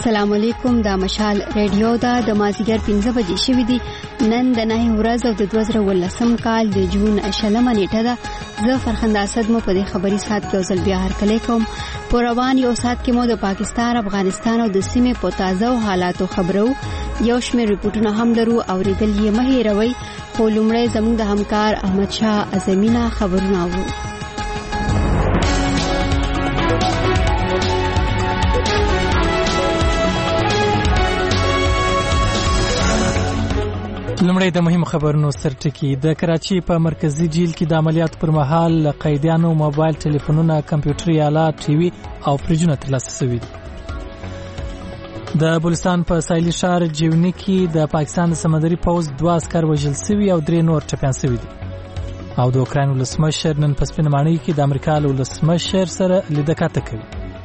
السلام علیکم. دا مشال ریډیو دا د مازیګر 15 بجې شوې دي. نن د 9 ورځ او د 2018 کال د جون 8 نیټه ده. زه فرخنده اسد مو په دې خبري سات کې اوسل بیا هرکلی کوم. په روان یو سات کې مو د پاکستان، افغانستان او د سیمې په تازه حالاتو خبرو. یو شمېر ریپورتونه هم لرو، اوریدل یې مه هېروئ. خو لومړی زموږ د همکار احمد شاه اعظمینا خبرونه اورو. لمړی د مهم خبرونو سرټکی. د کراچي په مرکزی جیل کې د عملیات پر مهال قیدیانو موبایل ټلیفونونه، کمپیوټري آلات، ټي وي او فریجونه ترلاسه شوي دي. د بلوچستان په ساحلي ښار جیونی کې د پاکستان د سمندري پوځ 2 عسکر وژل شوي او 3 نور ټپیان شوي دي. او د اوکراین ولسمشر نن په سپینه ماڼۍ کې د امریکا له ولسمشر سره لیدکاته کوي.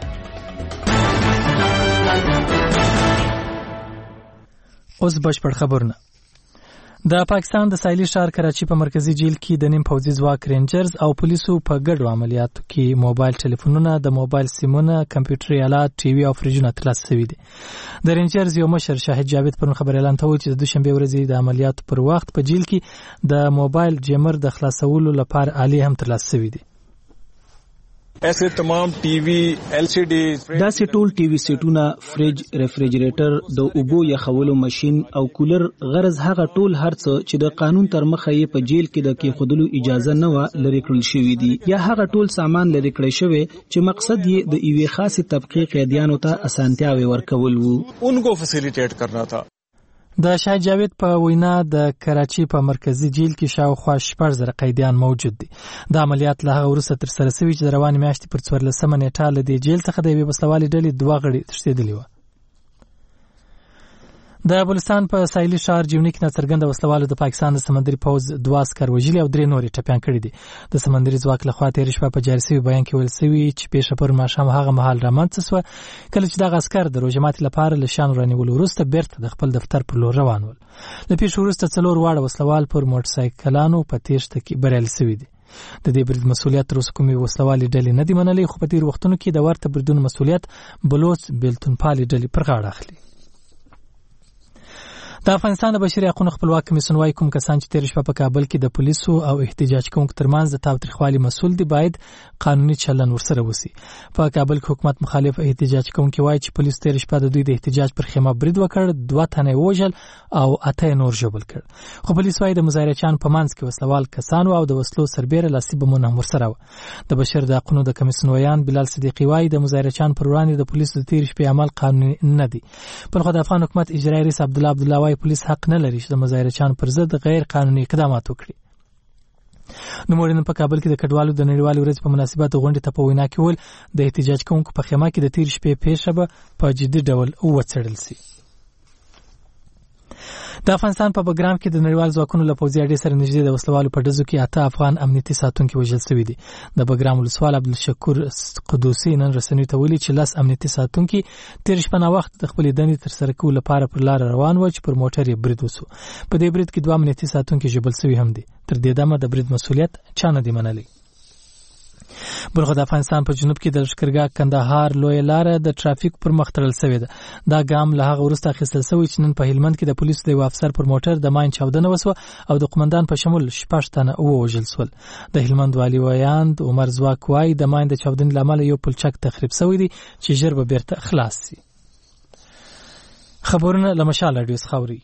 اوس بشپړ خبرونه. د پاکستان د ساحلي ښار کراچي په مرکزی جیل کې د نیم پوځي ځواک رینجرز او پولیسو په ګډو عملیاتو کې موبایل ټلیفونونه، د موبایل سیمونه، کمپیوټري آلات، ټي وي او فریجونه ترلاسه شوي دي. د رینجرز یو مشر شاهد جاوید پرون خبر اعلان ته وویل چې د دوشنبه ورځې د عملیاتو پر وخت په جیل کې د موبایل جیمر د خلاصولو لپاره آلې هم ترلاسه شوي دي. ایسے تمام ٹی وی ایل سی ڈی داسې ټول ټي وي سیټونه، فریج، ریفریجریټر، د اوبو یخولو ماشین او کولر، غرض هغه ټول هرڅه چې د قانون تر مخه یې په جیل کې د کېښودلو اجازه نه و لرې کړل شوي دي، یا هغه ټول سامان لرې کړی شوی چې مقصد یې د یوې خاصې طبقې قیدیانو ته اسانتیاوې ورکول وو. ان کو فیسیلیټیټ کرنا تھا. د شاه جاوید په وینا د کراچي په مرکزی جیل کې شاوخوا 6,000 قیدیان موجود دي. د عملیات له هغه وروسته ترسره شوي چې د روانې میاشتې پر 14 نیټه له دې جیل څخه د یوې وسلوالې ډلې 2 غړي تښتېدلي وو. د بلوچستان په ساحلي ښار جیونی کې ناڅرګنده وسلوالو د پاکستان د سمندري پوځ 2 عسکر وژلي او 3 نور ټپیان کړي دي. د سمندري ځواک لخوا تېره شپه په جاري شوي بیان کې ویل شوي چې پیښه پر ماښام هغه مهال رامنځته شوه کله چې دغه عسکر د روژه ماتي لپاره له شیانو رانیولو وروسته بیرته د خپل دفتر پر لور روان ول. له پیښې وروسته 4 واړه وسلوال پر موټرسایکلانو په تېښته کې بریالي شوي دي. د دې برید مسؤلیت تر اوسه کومې وسلوالې ډلې نه دي منلې، خو په تېرو وختونو کې د ورته بریدونو مسؤلیت بلوچ بیلتونپالې ډلې پر غاړه اخلي. د افغانستان د بشري حقوقو خپلواک کمیسیون وايي کوم کسان چې تېره شپه په کابل کې د پولیسو او احتجاج کوونکو ترمنځ د تاوتریخوالي مسؤل دي باید قانوني چلن ورسره وشي. په کابل کې حکومت مخالف احتجاج کوونکي وايي چې پولیس تېره شپه د دوی د احتجاج پر خیمه برید وکړ، 2 تنه وژل او 8 نور ژوبل کړ. خو پولیس وايي د مظاهرچیانو په منځ کې وسلوال کسانو او د وسلو سربېره لاسي بمونه هم ورسره وو. د بشر د حقوقو د کمیسیون ویان بلال صدیقي وايي د مظاهرچیانو پر وړاندې د پولیسو د تېرې شپې عمل قانوني نه دی. بلخو د افغان حکومت اجرایي رئیس عبدالله وايي پولیس حق نه لري چې د مظاهرچیانو پر ضد غیر قانوني اقدامات وکړي. نوموړي نن په کابل کې د کډوالو د نړیوالې ورځې په مناسبت غونډې ته په وینا کې وویل د احتجاج کوونکو په خیمه کې د تېرې شپې پیښه به په جدي ډول وڅېړل شي. د افغانستان په بګرام کې د نړیوال ځواکونو له پوځي اډې سره نږدې د وسلوالو په ډزو کې 8 افغان امنیتي ساتونکي وژل شوي دي. د بګرام ولسوال عبدالشکور قدوسي نن رسنیو ته ویلي چې 10 امنیتي ساتونکي تېره شپه ناوخته د خپلې دندې ترسره کولو لپاره پر لاره روان وو چې پر موټر یې برید وسو. په دې برید کې 2 امنیتي ساتونکي ژوبل شوي هم دي. تر دې دمه د برید مسؤلیت چا نه دی منلی. بلخو د افغانستان په جنوب کې د لښکرګاه کندهار لویه لاره د ټرافیک پر مخ تړل شوې ده. دا ګام له هغه وروسته اخیستل شوی چې نن په هلمند کې د پولیسو د یو افسر پر موټر د ماین چاودنه وسوه او د قومندان په شمول 6 تنه ووژل شول. د هلمند والي ویاند عمر ځواک وایي د ماین د چاودنې له امله یو پلچک تخریب شوی دی چې ژر به بیرته خلاص شي. خبرونه له مشال راډیو څخه اوري.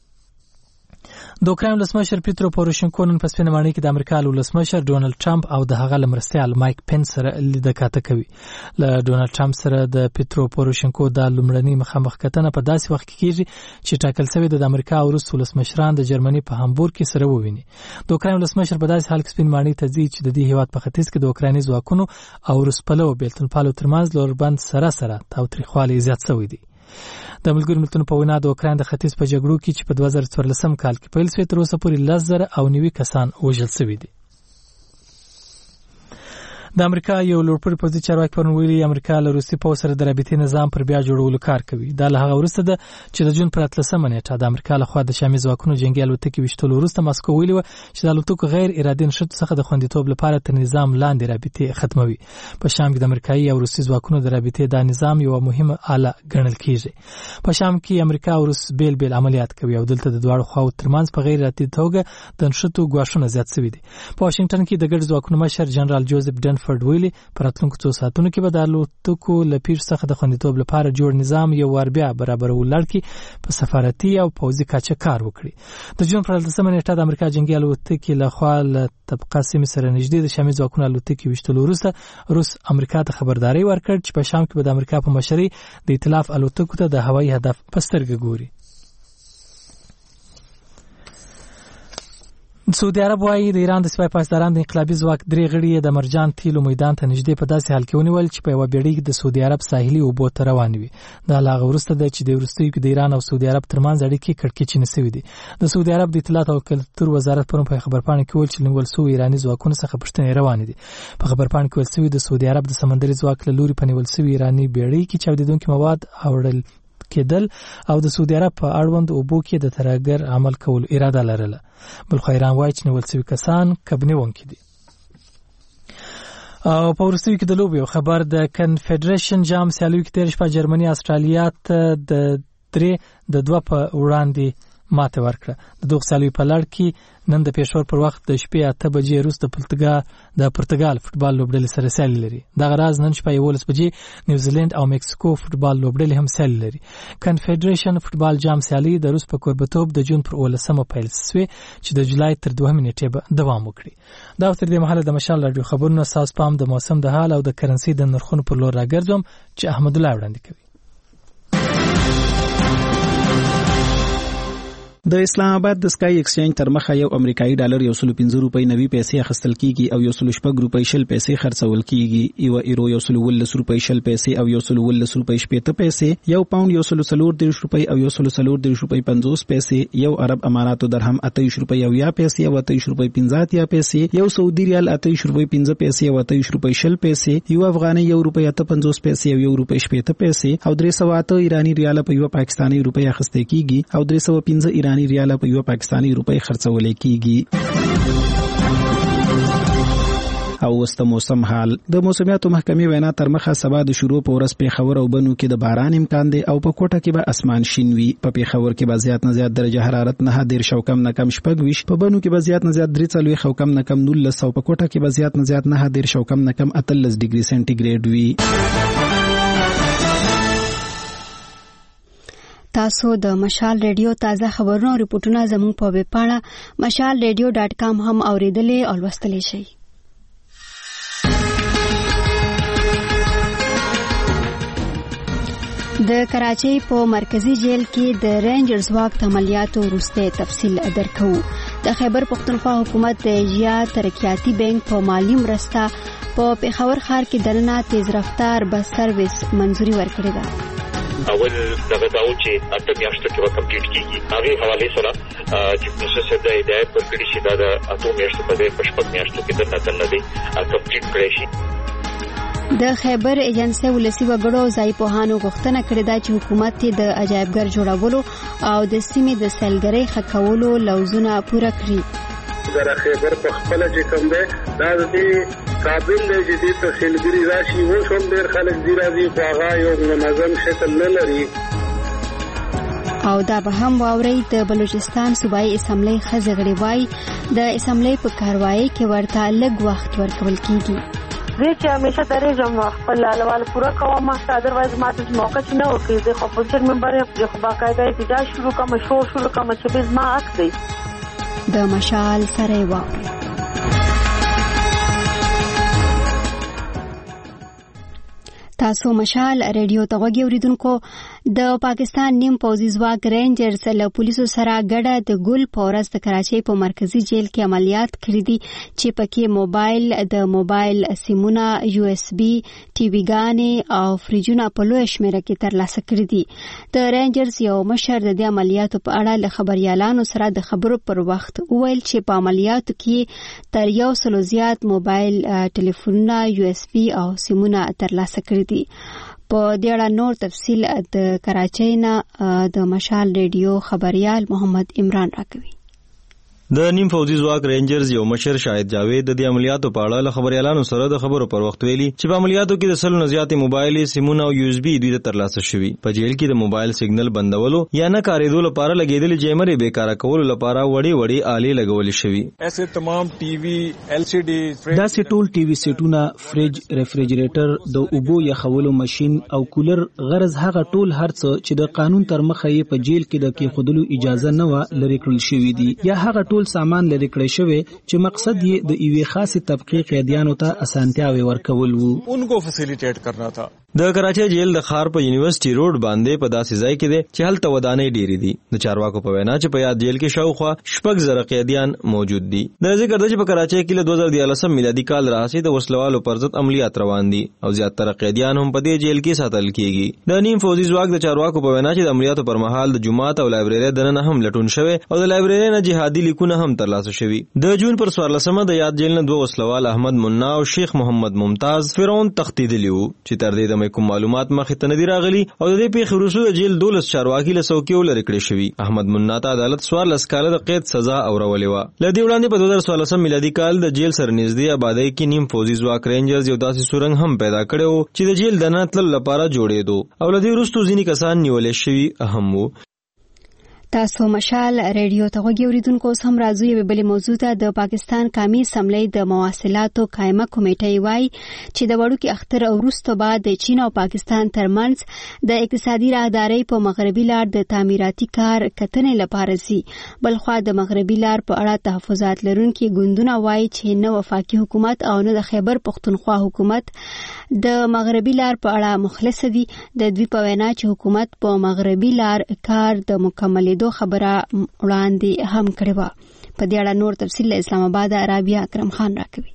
د اوکراین ولسمشر پیترو پوروشینکو نن په سپینه ماڼۍ کې د امریکا له ولسمشر ډونالډ ټرمپ او د هغه له مرستیال مایک پنس سره لیدکاته کوي. له ډونالډ ټرمپ سره د پیترو پوروشینکو د لومړنۍ مخامخ کتنه په داسې وخت کې کیږي چې ټاکل شوی د امریکا او روس ولسمشران د جرمني په هامبورګ کې سره وویني. د اوکراین ولسمشر په داسې حال کې سپین ماڼۍ ته ځي چې د دې هیواد په ختیځ کې د اوکرایني ځواکونو او روس پلو بیلتونپالو ترمنځ لوربند سره تاوتریخوالی زیات شوی دی. د ملګرو ملتونو په وینا د اوکراین د ختیځ په جګړو کې چې په 2014 کال کې پیل شوې تر اوسه پورې 10,090 کسان وژل شوي دي. د امریکا یو لوړپوړي پوځي چارواکي پرون ویلي امریکا له روسي پوځ سره د رابطې نظام پر بیا جوړولو کار کوي. دا له هغه وروسته ده چې د جون پر 13 نیټه د امریکا لخوا د شامي ځواکونو جنگي الوتکې وشتلو وروسته ماسکو ویلي و چې د الوتکو غیر ارادي نشټ څخه د خوندیتوب لپاره تر نظام لاندې رابطې ختموي. په شام کې د امریکایي او روسي ځواکونو د رابطې دا نظام یو مهمه آله ګڼل کیږي. په شام کې امریکا او روس بیل بیل عملیات کوي او دلته د دواړو خواو ترمنځ په غیر ارادي توګه د نشټو ګواښونه زیات شوي دي. په واشنگټن کې د ګډ ځواکونو مشر جنرال جوزف ډنفورد ویلي په راتلونکو څو ساعتونو کې به د الوتکو له پیښ څخه د خوندیتوب لپاره جوړ نظام یو وار بیا برابرول لړ په سفارتي او پوځي کچه کار وکړي. د جون پر 13 نیټه د امریکا جنگي الوتکې له خوا له طبقه سیمې سره نږدې د شامي ځواکونو الوتکې وشتلو وروسته روس امریکا ته خبرداري ورکړ چې په شام کې به د امریکا په مشرۍ د ائتلاف الوتکو ته د هوایي هدف په سترګه ګوري. سعودي عرب وايي د ایران د سپای پاسداران د انقلابي ځواک درې غړي د مرجان تیلو میدان ته نږدې په داسې حال کې ونیول چې په یوه بیړۍ کې د سعودي عرب ساحلي اوبو ته روان وي. دا له هغه وروسته ده چې د وروستیو کې د ایران او سعودي عرب ترمنځ اړیکې کړکېچنې شوې دي. د سعودي عرب د اطلاعات او کلتور وزارت پرون په خبرپاڼه کې ویل چې نیول شوي ایراني ځواکونو څخه پوښتنې روانې دي. په خبرپاڼه کې ویل شوي د سعودي عرب د سمندري ځواک له لوري په نیول شوي ایراني بیړۍ کې چاودېدونکي مواد اوړل کېدل او د سعودي عرب په اړوند اوبو کې د ترهګر عمل کولو اراده لرله. بلخو ایران وایي چې نیول شوي کسان کبنیونکي دي. او په وروستیو کې د لوبو یو خبر د کنفدریشن جام سیالیو کې تېره شپه جرمني استرالیا ته د 3-2 په وړاندې ماته ورکړه. د دغه سیالیو په لړ کې نن د پېښور پر وخت د شپې 8 بجې وروسته د پرتګال فوتبال لوبډلې سره سیالي لري. دغه راز نن شپه 11 بجې نیوزیلند او مکسیکو فوتبال لوبډلې هم سیالي لري. کنفدریشن فوتبال جام سیالي د روس په کوربتوب د جون پر 18 پیل شوې چې د جولای تر 2 نیټې به دوام وکړي. دا تر دې مهاله د مشال رادیو خبرونه ساس پام د موسم د حال او د کرنسي د نرخونو پر لور راګرځوم چې احمد الله وړاندې کوي. د اسلام آباد د سکای ایکسچینج تر مخه یو امریکایي ډالر 115 روپۍ نوي پیسې اخیستل کیږي او 116 روپۍ شل پیسې خرڅول کیږي. یو ایرو 110 روپۍ شل پیسې او 110 روپۍ 70 پیسې، یو پاوند 140 روپۍ او 140 روپۍ 50 پیسې، یو عرب اماراتو درهم 28 روپۍ او 10 پیسې او 28 روپۍ 50 پیسې، یو سعودي ریال 28 روپۍ 15 پیسې او 28 روپۍ شل پیسې، یو افغاني 1 روپۍ 58 پیسې او 1 روپۍ 70 پیسې او 308 ایرانی ریال په یو پاکستانی روپۍ اخیستل کیږي او 315 ایرانی ریال په یو پاکستانی روپۍ خرڅول کیږي. او وسط موسم حال د موسمیاتو محکمې وینا تر مخه سبا د شروع په ورځ پیښور او بنو کې د باران امکان دی او په کوټه کې به اسمان شین وي. په پیښور کې به زیات نه زیات درجه حرارت 9 شو کم نه کم 26، په بنو کې به زیات نه زیات 3 خو کم نه کم 19 او په کوټه کې به زیات نه زیات 9 شو کم نه کم 18 ډیګري سنټیګریډ وي. تاسو د مشال ریډیو تازه خبرونه او ریپورتونه زموږ په ویب پاڼه mashalradio.com هم اوریدلې او لوستلې شئ. د کراچۍ په مرکزی جیل کې د رینجرز واک عملیاتو وروسته تفصیل درکو. د خیبر پختونخوا حکومت د ایجیا ترقیاتی بانک په مالی مرسته په پیښور ښار کې دننه تیز رفتار بس سرویس منځوري ورکړې ده. اول دغه داو چې اته میاشتو کې وکم کیږي هغه حواله سره چې پروسس د هدایت پر کړي شي دا د اته میاشتو په دې پښپک میاشتو کې د نن دی کمپلیټ کړی شي. د خیبر ایجنسی ولسی وګړو ځای پوهانو غوښتنه کړې ده چې حکومت د عجایبګر جوړولو او د سیمې د سیلګرۍ ښه کولو لوزونه پوره کړي. در خیبر په خپل چې کوم ده دا د قابل دی چې د سیلګرۍ راشي و شوم ډېر خلک دی راځي خو هغه یو منظم شکل نه لري. او دا به هم واوري د بلوچستان صوبایي اسمبلی خزغړی وای د اسمبلی په کاروایی کې ورته لږ وخت ورکول کیږي. زه چې همیشه درېږم خپل لالوال پوره کوم ادروایز ماته موقع چې نه ورکوي. زه خو پوزیشن ممبر یم، زه خو باقاعده احتجاج شروع کوم شروع کوم چې به زما حق دی. د مشال سره واوري. تاسو مشال ریډیو ته غوږی اوریدونکو د پاکستان نیم پوځي ځواک رینجرز له پولیسو سره ګډه د ګل په ورځ د کراچۍ په مرکزي جیل کې عملیات کړي دي چې پکې د موبایل سیمونه USB ټي وي ګانې او فریجونه په لوی شمیره کې ترلاسه کړي دي د رینجرز یو مشر د عملیاتو په اړه له خبريالانو سره د خبرو پر وخت وویل چې په عملیاتو کې تر 100 زیات موبایل ټلیفونونه USB او سیمونه ترلاسه کړي دي په دې اړه نور تفصیل د کراچۍ نه د مشال ریډیو خبريال محمد عمران راکوي د نیم فوجي ځواک رینجرز یو مشر شاهد جاوید د عملیاتو په اړه له خبريالانو سره د خبرو پر وخت ویلي چې په عملیاتو کې د سلو نه زیات موبایل سیمونه او USB دوی ته ترلاسه شوي په جیل کې د موبایل سیګنل بندولو یا نه کارېدو لپاره لګیدل جیمرې بیکاره کولو لپاره وړي آلې لګول شوي ایسے تمام ټي وي LCD دا سي ټول ټي وي سیټونه فریج ریفریجریټر د اوبو یخولو ماشين او کولر غرض هغه ټول هرڅ چې د قانون تر مخه یې په جیل کې د کېخودلو اجازه نه و لري کړل شوی دي یا هغه ټول سامان لري کړی شوی چې مقصد یې د ایوي خاصه طبقه قیدیانو ته اسانتیاوي ورکول وو انکو فیسیلیټیټ کرنا تھا د کراچۍ جیل د خار په یونیورسيټي روډ باندې په داسې ځای کې دی چې هلته ودانۍ ډېری دي د چارواکو په وینا چې په یاد جیل کې شاوخوا 6,000 قیدیان موجود دي د ذکر د چې په کراچۍ کې له 2014 میلادي کال راځي د وسلوالو پر ضد عملیات روان دي او زیاتره قیدیان هم په دې جیل کې ساتل کیږي د نیم فوجي ځواک د چارواکو په وینا چې د عملیاتو پر مهال د جماعت او لایبرری دننه هم لټون شوی او د لایبرری نه جهادي لیکونه هم ترلاسه شوی د جون پر 14مه د یاد جیل نه دوه وسلوال احمد منا او شیخ محمد ممتاز فرعون تختیدلی وو چې تر دې د کوم معلومات مخې ته ندی راغلي او د دې پیښې وروسته د جیل 12 چارواکي له څوکۍ لري کړی شوی احمد منا ته عدالت 14 کاله د قید سزا اورولې و لدی وړاندې په 2014 میلادي کال د جیل سره نږدې آبادی کې نیم فوجي ځواک رینجرز یو داسې سورنګ هم پیدا کړو چې د جیل دننه تل لپاره جوړېدو او لدی وروسته ځینې کسان نیولې شوی اهم وو تاسو مشال ریډیو ته غوږی اوریدونکو هم راځو یو بل موضوع ته د پاکستان قومي اسمبلی د مواصلاتو قائمه کمیټه وایي چې د وړوکی اختر او وروسته بعد د چین او پاکستان ترمنځ د اقتصادي راهدارۍ په مغربي لار د تعمیراتي کار کتنې لپاره سي بلخوا د مغربي لار په اړه تحفظات لرونکي ګوندونه وایي چې نه وفاقي حکومت او نه د خیبر پختونخوا حکومت د مغربي لار په اړه مخلص دي د دوی په وینا چې حکومت په مغربي لار کار د مکملېدو خبره وړاندې هم کړې و په دې اړه نور تفصیل له اسلام آباد رابعه اکرم خان راکوي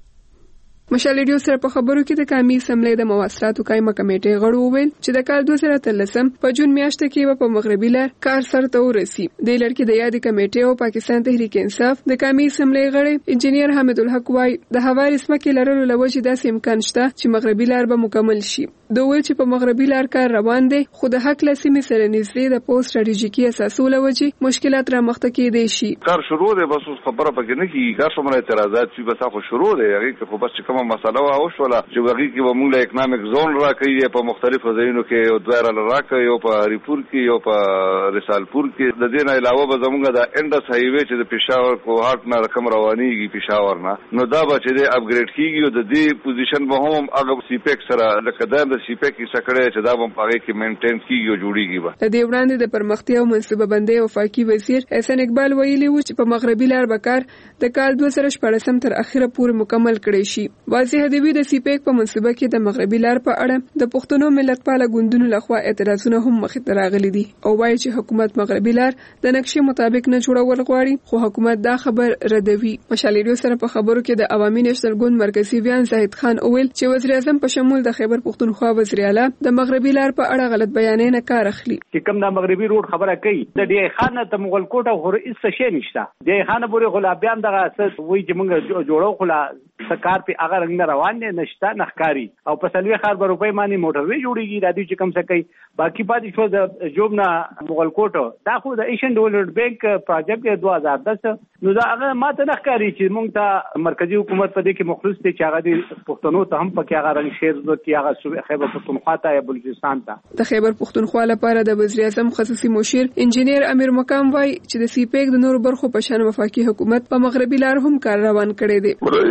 مشال ریډیو سره په خبرو کې د قومي اسمبلی د مواصلاتو قائمه کمیټې غړو وویل چې د کال 2013 په جون میاشت کې په مغربي لار کار سرته ورسي د لړ کې د یادې کمیټې او پاکستان تحریک انصاف د قومي اسمبلی غړي انجنیر حمید الحق وايي د هواري سمکې لرلو لوجې داسې امکان شته چې مغربي لار به مکمل شي دوی ویل چې په مغربي لار کار روان دی خو د حق لسمې سره نږدې د پوسټ ستراتیژیکي اساسو لوجې مشکلات را مخته کېدای شي کار شروع دی بس خبره پکې نه کیږي کار څومره اعتراضات چې بس خو شروع دی هغه خو بس کوم مسله او شولا چې هغه کې به موږ له اکونومیک زون راکې په مختلفو ځایونو کې او دوه راکې یو په ریپور کې یو په رسالپور کې د دې نه علاوه به زموږ د انډس هایوي چې د پېښور کوهاټ نه رقم روانيږي پېښور نه نو دا به چې د اپګریډ کیږي او د دې پوزیشن به هم هغه سیپیک سره لکه د سیپیک کې سکړې چې دا به په هغه کې مینټین کیږي او جوړیږي به د دې وړاندې د پرمختیا او منصوبه بندۍ وفاقي وزیر احسان اقبال ویلي و چې په مغربي لار بکار د کال 2014 تر اخره پورې مکمل کړي شي واضح دی د سیپیک په منصوبه کې د مغربي لار په اړه د پښتنو ملتپاله ګوندونو لخوا اعتراضونه هم مخې ته راغلي دي او وایي چې حکومت مغربي لار د نقشې مطابق نه جوړول غواړي خو حکومت دا خبر ردوي مشال ریډیو سره په خبرو کې د عوامي نېشنل ګوند مرکزی ویان زاهد خان وویل چې وزیر اعظم په شمول د خیبر پختونخوا وزیر اعلی د مغربي لار په اړه غلط بیانې نه کار اخلي چې کوم د مغربي روډ خبره کوي د ډی خان ته مغل کوټه خو هیڅ شي نشته ډی خان پورې غلابيان دغه اساس وایي چې موږ جوړو خلا سکار په هغه رنګ روان نه نشته نخکاری او په سلوي خار به روپۍ باندې موټروي جوړیږي د دې چې کم څه کوي باقي پاتې شو د جوبنا مغل کوټه دا خو د ایشین ډیولپمنٹ بانک پروجیکټ 2010 نو دا هغه ماته نخکاری چې موږ ته مرکزی حکومت په دې کې مخلص دي چې هغه د پښتنو ته هم پکې هغه رنګ شیر ورته هغه خیبر پختونخوا ته یا بلوچستان ته د خیبر پختونخوا لپاره د وزیر اعظم خصوصي مشیر انجنیر امیر مقام وای چې د سیپیک د نور برخو په شان وفاقي حکومت په مغربي لار هم کار روان کړی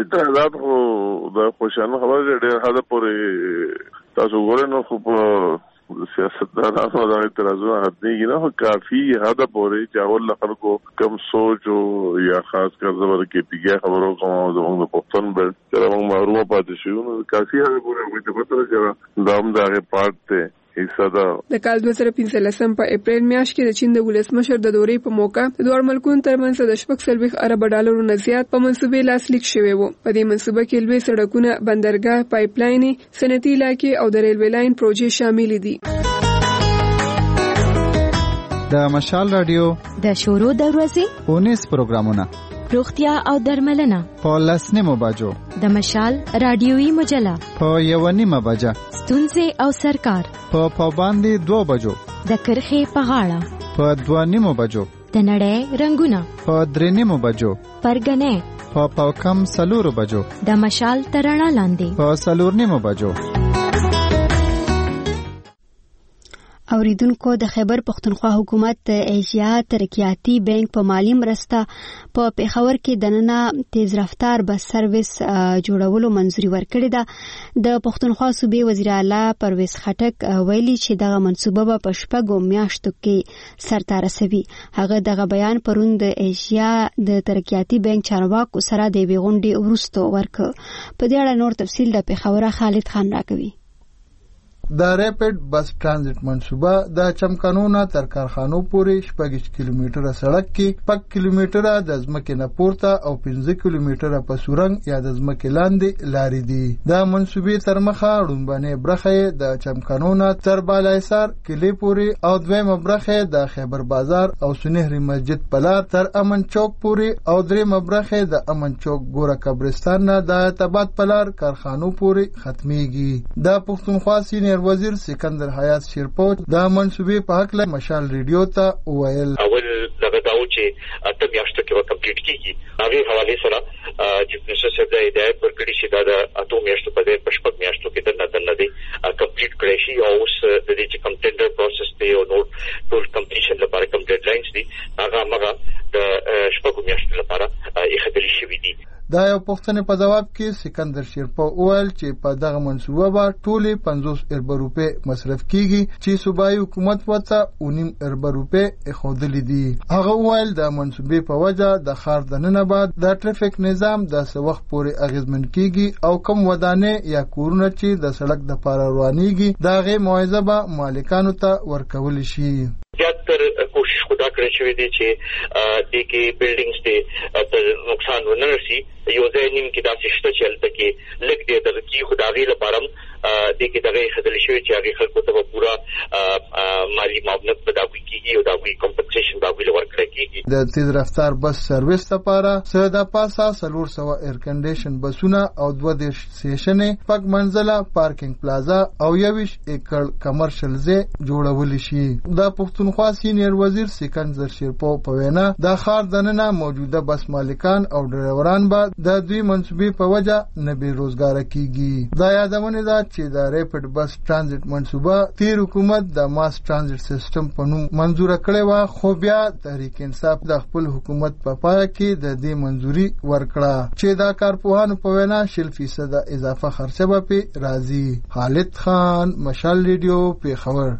دی دا خوشاله خبره ډېر حدا پورې تاسو ګورئ نو خو په سیاستدانانو دا اعتراضونه هدنیږي نه کافي حدا پورې چې اول خلکو کم سوچ او یا خاص کر زبر کې پیګه خبرو کوم زموږ د پښتون بل چې موږ محروم پاتې شو نو کافي حدا پورې وایي چې پتر چې دا هم دا پارت ته حصہ ده. د کال 2015 په اپریل میاشت کې د چین د ولسمشر د دورې په موقع د دوه ملکونو ترمنځ د $40 ارب ډالرو نه زیات په منصوبې لاسلیک شوی و. په دې منصوبه کې لوی سړکونه، بندرګاه، پایپلاین، صنعتي علاقې او د ریلوې لاین پروژې شامل دي. د مشال رادیو د شورو د ورځې 19 پروګرامونه، روغتیا او درملنه په 10 بجو، د مشال رادیوي مجله په 1:30 بجه، ستونزې او سرکار په پابندي 2 بجو، د کرخې په غاړه په 2:30 بجو، د نړۍ رنگونه په 3:30 بجو، پرګنې په کم 4 بجو، د مشال ترڼا لاندې په 4:30 بجو. اوریدونکو، د خیبر پختونخوا حکومت د ایشیا ترقیاتی بانک په مالی مرسته په پیښور کې د نننه تیز رفتار بس سرویس جوړولو منځوري ورکړې ده. د پختونخوا صوبې وزیر اعلی پرویز خټک ویلي چې دغه منصوبه په 6 میاشتو کې سرته رسوي. هغه دغه بیان پرون د ایشیا د ترقیاتی بانک چارواکو سره د بیغونډي وروسته ورکړ. په دې اړه نور تفصیل د پیښور خالد خان راکوي. د ریپډ بس ترانزیت منصوبه د چمکانونه تر کارخانو پورې 6 کیلومتره سړک کې 5 کیلومتره د ځمکې نه پورته او 15 کیلومتره په سورنګ یا د ځمکې لاندې لارې دي. د منصوبې تر مخه لومبنه برخه د چمکانونه تر بالایسار کلی پورې او دویمه برخه د خیبر بازار او سنهری مسجد پلار تر امن چوک پورې او دریمه برخه د امن چوک ګوره قبرستان نه د اتبات پلار کارخانو پورې ختميږي. د پښتونخوا سینیئر وزیر سکندر حیات شیرپوت د منصوبې په حق له مشال ریډیو ته وویل. اول دغه داو چې اته میاشتو کې کمپلیټ کیږي. هغه حواله سره چې پروسس د هدایت ورکړي شي دا د اته میاشتو په دې 5 میاشتو کې دنه دی کمپلیټ کړی شي او اوس د دې چې کم ټینډر پروسس دی او نو ټول کمپلیشن لپاره کم ډیډلاینز دي هغه د 6 میاشتو لپاره اخدلی شوی دي. دا یو پوښتنه په جواب کې سکندر شیرپو وویل چې په دغه منصوبه به ټولې 50 ارب روپے مصرف کیږي چې صوبایي حکومت وته 19 ارب روپے اخودلې دي. هغه وویل د منصوبې په وجه د ښار د نن بعد د ټریفیک نظام د سوخ پورې اغیزمن کیږي او کم ودانې یا کورونه چې د سړک د پاره روانيږي دغه معاوضه به مالکانو ته ورکول شي. زیاتره کوشش خدا کړی شوی دی چې د کې بلډینګز ته تر نقصان ونه رسي. یو ځای نیم کې داسې شته چې هلته کې لږ دی دغه کې خداغي لپاره د کې دغه خدای شوی چې هغه خلکو ته پورا مالی معاونت بداوي کیږي او داوی کمپنسیشن داوی ورکړي کیږي. د تیز رفتار بس سرویس لپاره ساده پاسا 300 ایر کنډیشن بسونه او 2 سټیشنې پک منزله پارکینګ پلازا او 21 ایکړ کمرشل ځای جوړول شي. د پښتونخوا سینیئر وزیر سکندر شیرپو په وینا د ښار دننه موجوده بس مالکان او ډرایوران به د دوی منصوبې په وجه نه بیروزګار کیږي. دا یادونه ده چې د ریپډ بس ترانزیت منصوبه تیر حکومت د ماس ترانزیت سیستم په نوم منزور کړې و خو بیا تحریک انصاف د خپل حکومت په پای کې د دې منزوري ورکړه چې دا کارپوهانو په وینا 0% اضافه خرچه به په راځي. خالد خان، مشال ریډیو، پیښور.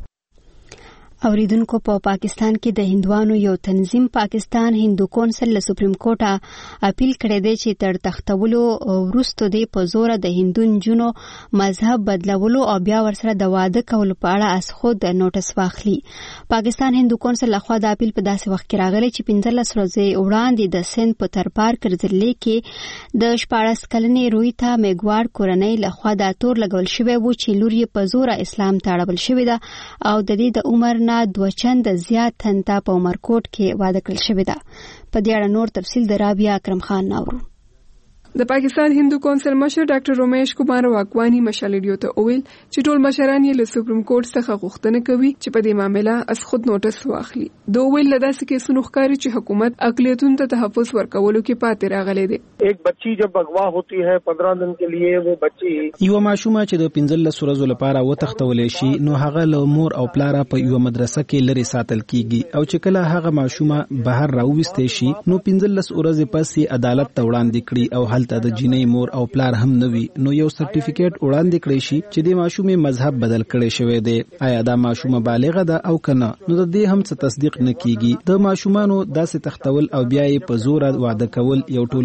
اوریدونکو، په پاکستان کې د هندوانو یو تنظیم پاکستان هندو کونسل له سپریم کورټه اپیل کړی دی چې تر تختولو وروسته دی په زور د هندو نجونو مذهب بدلولو او بیا ورسره د واده کولو په اړه از خود نوټس واخلي. پاکستان هندو کونسل لخوا د اپیل په داسې وخت کې راغلی چې 15 ورځې وړاندې د سند په ترپار کرزلې کې د 14 کلنې رویتا میګوار کورنۍ لخوا د تور لګول شوی و چې لور یې په زور اسلام ته اړول شوی ده او د دې د عمر دوه چند زیات تنتا په عمرکوټ کې واده کړل شوی ده. په دې اړه نور تفصیل د رابعه اکرم خان ناورو. د پاکستان هندو کونسل مشر ډاکټر رمیش کمار واکوانی مشال ریډیو ته وویل چې ټول مشران یې له سپریم کورټ څخه غوښتنه کوي چې په دې معاملې از خود نوټس واخلي. دوی ویل لدا سکه سنوخکاري چې حکومت اقلیتونو ته تحفظ ورکولو کې پاتې راغلي دي. ایک بچی جب اغوا ہوتی ہے 15 دن کے لیے وہ بچی یو ماشومه چې د 15 ورځې لپاره وتښتول شي نو هغه له مور او پلار په یو مدرسه کې لري ساتل کیږي او چې کله هغه ماشومه بهر راوستې شي نو 15 ورځې پسې عدالت ته وړاندې کړي او هلته د جنۍ مور او پلار هم نوي نو یو سرټیفیکیټ وړاندې کړی شي چې د ماشومې مذهب بدل کړي شوی دی. آیا دا ماشومه بالغه ده او کنه نو د دې هم څه تصدیق نه کیږي. د ماشومانو داسې تختول او بیا یې په زور واده کول یو ټولنیز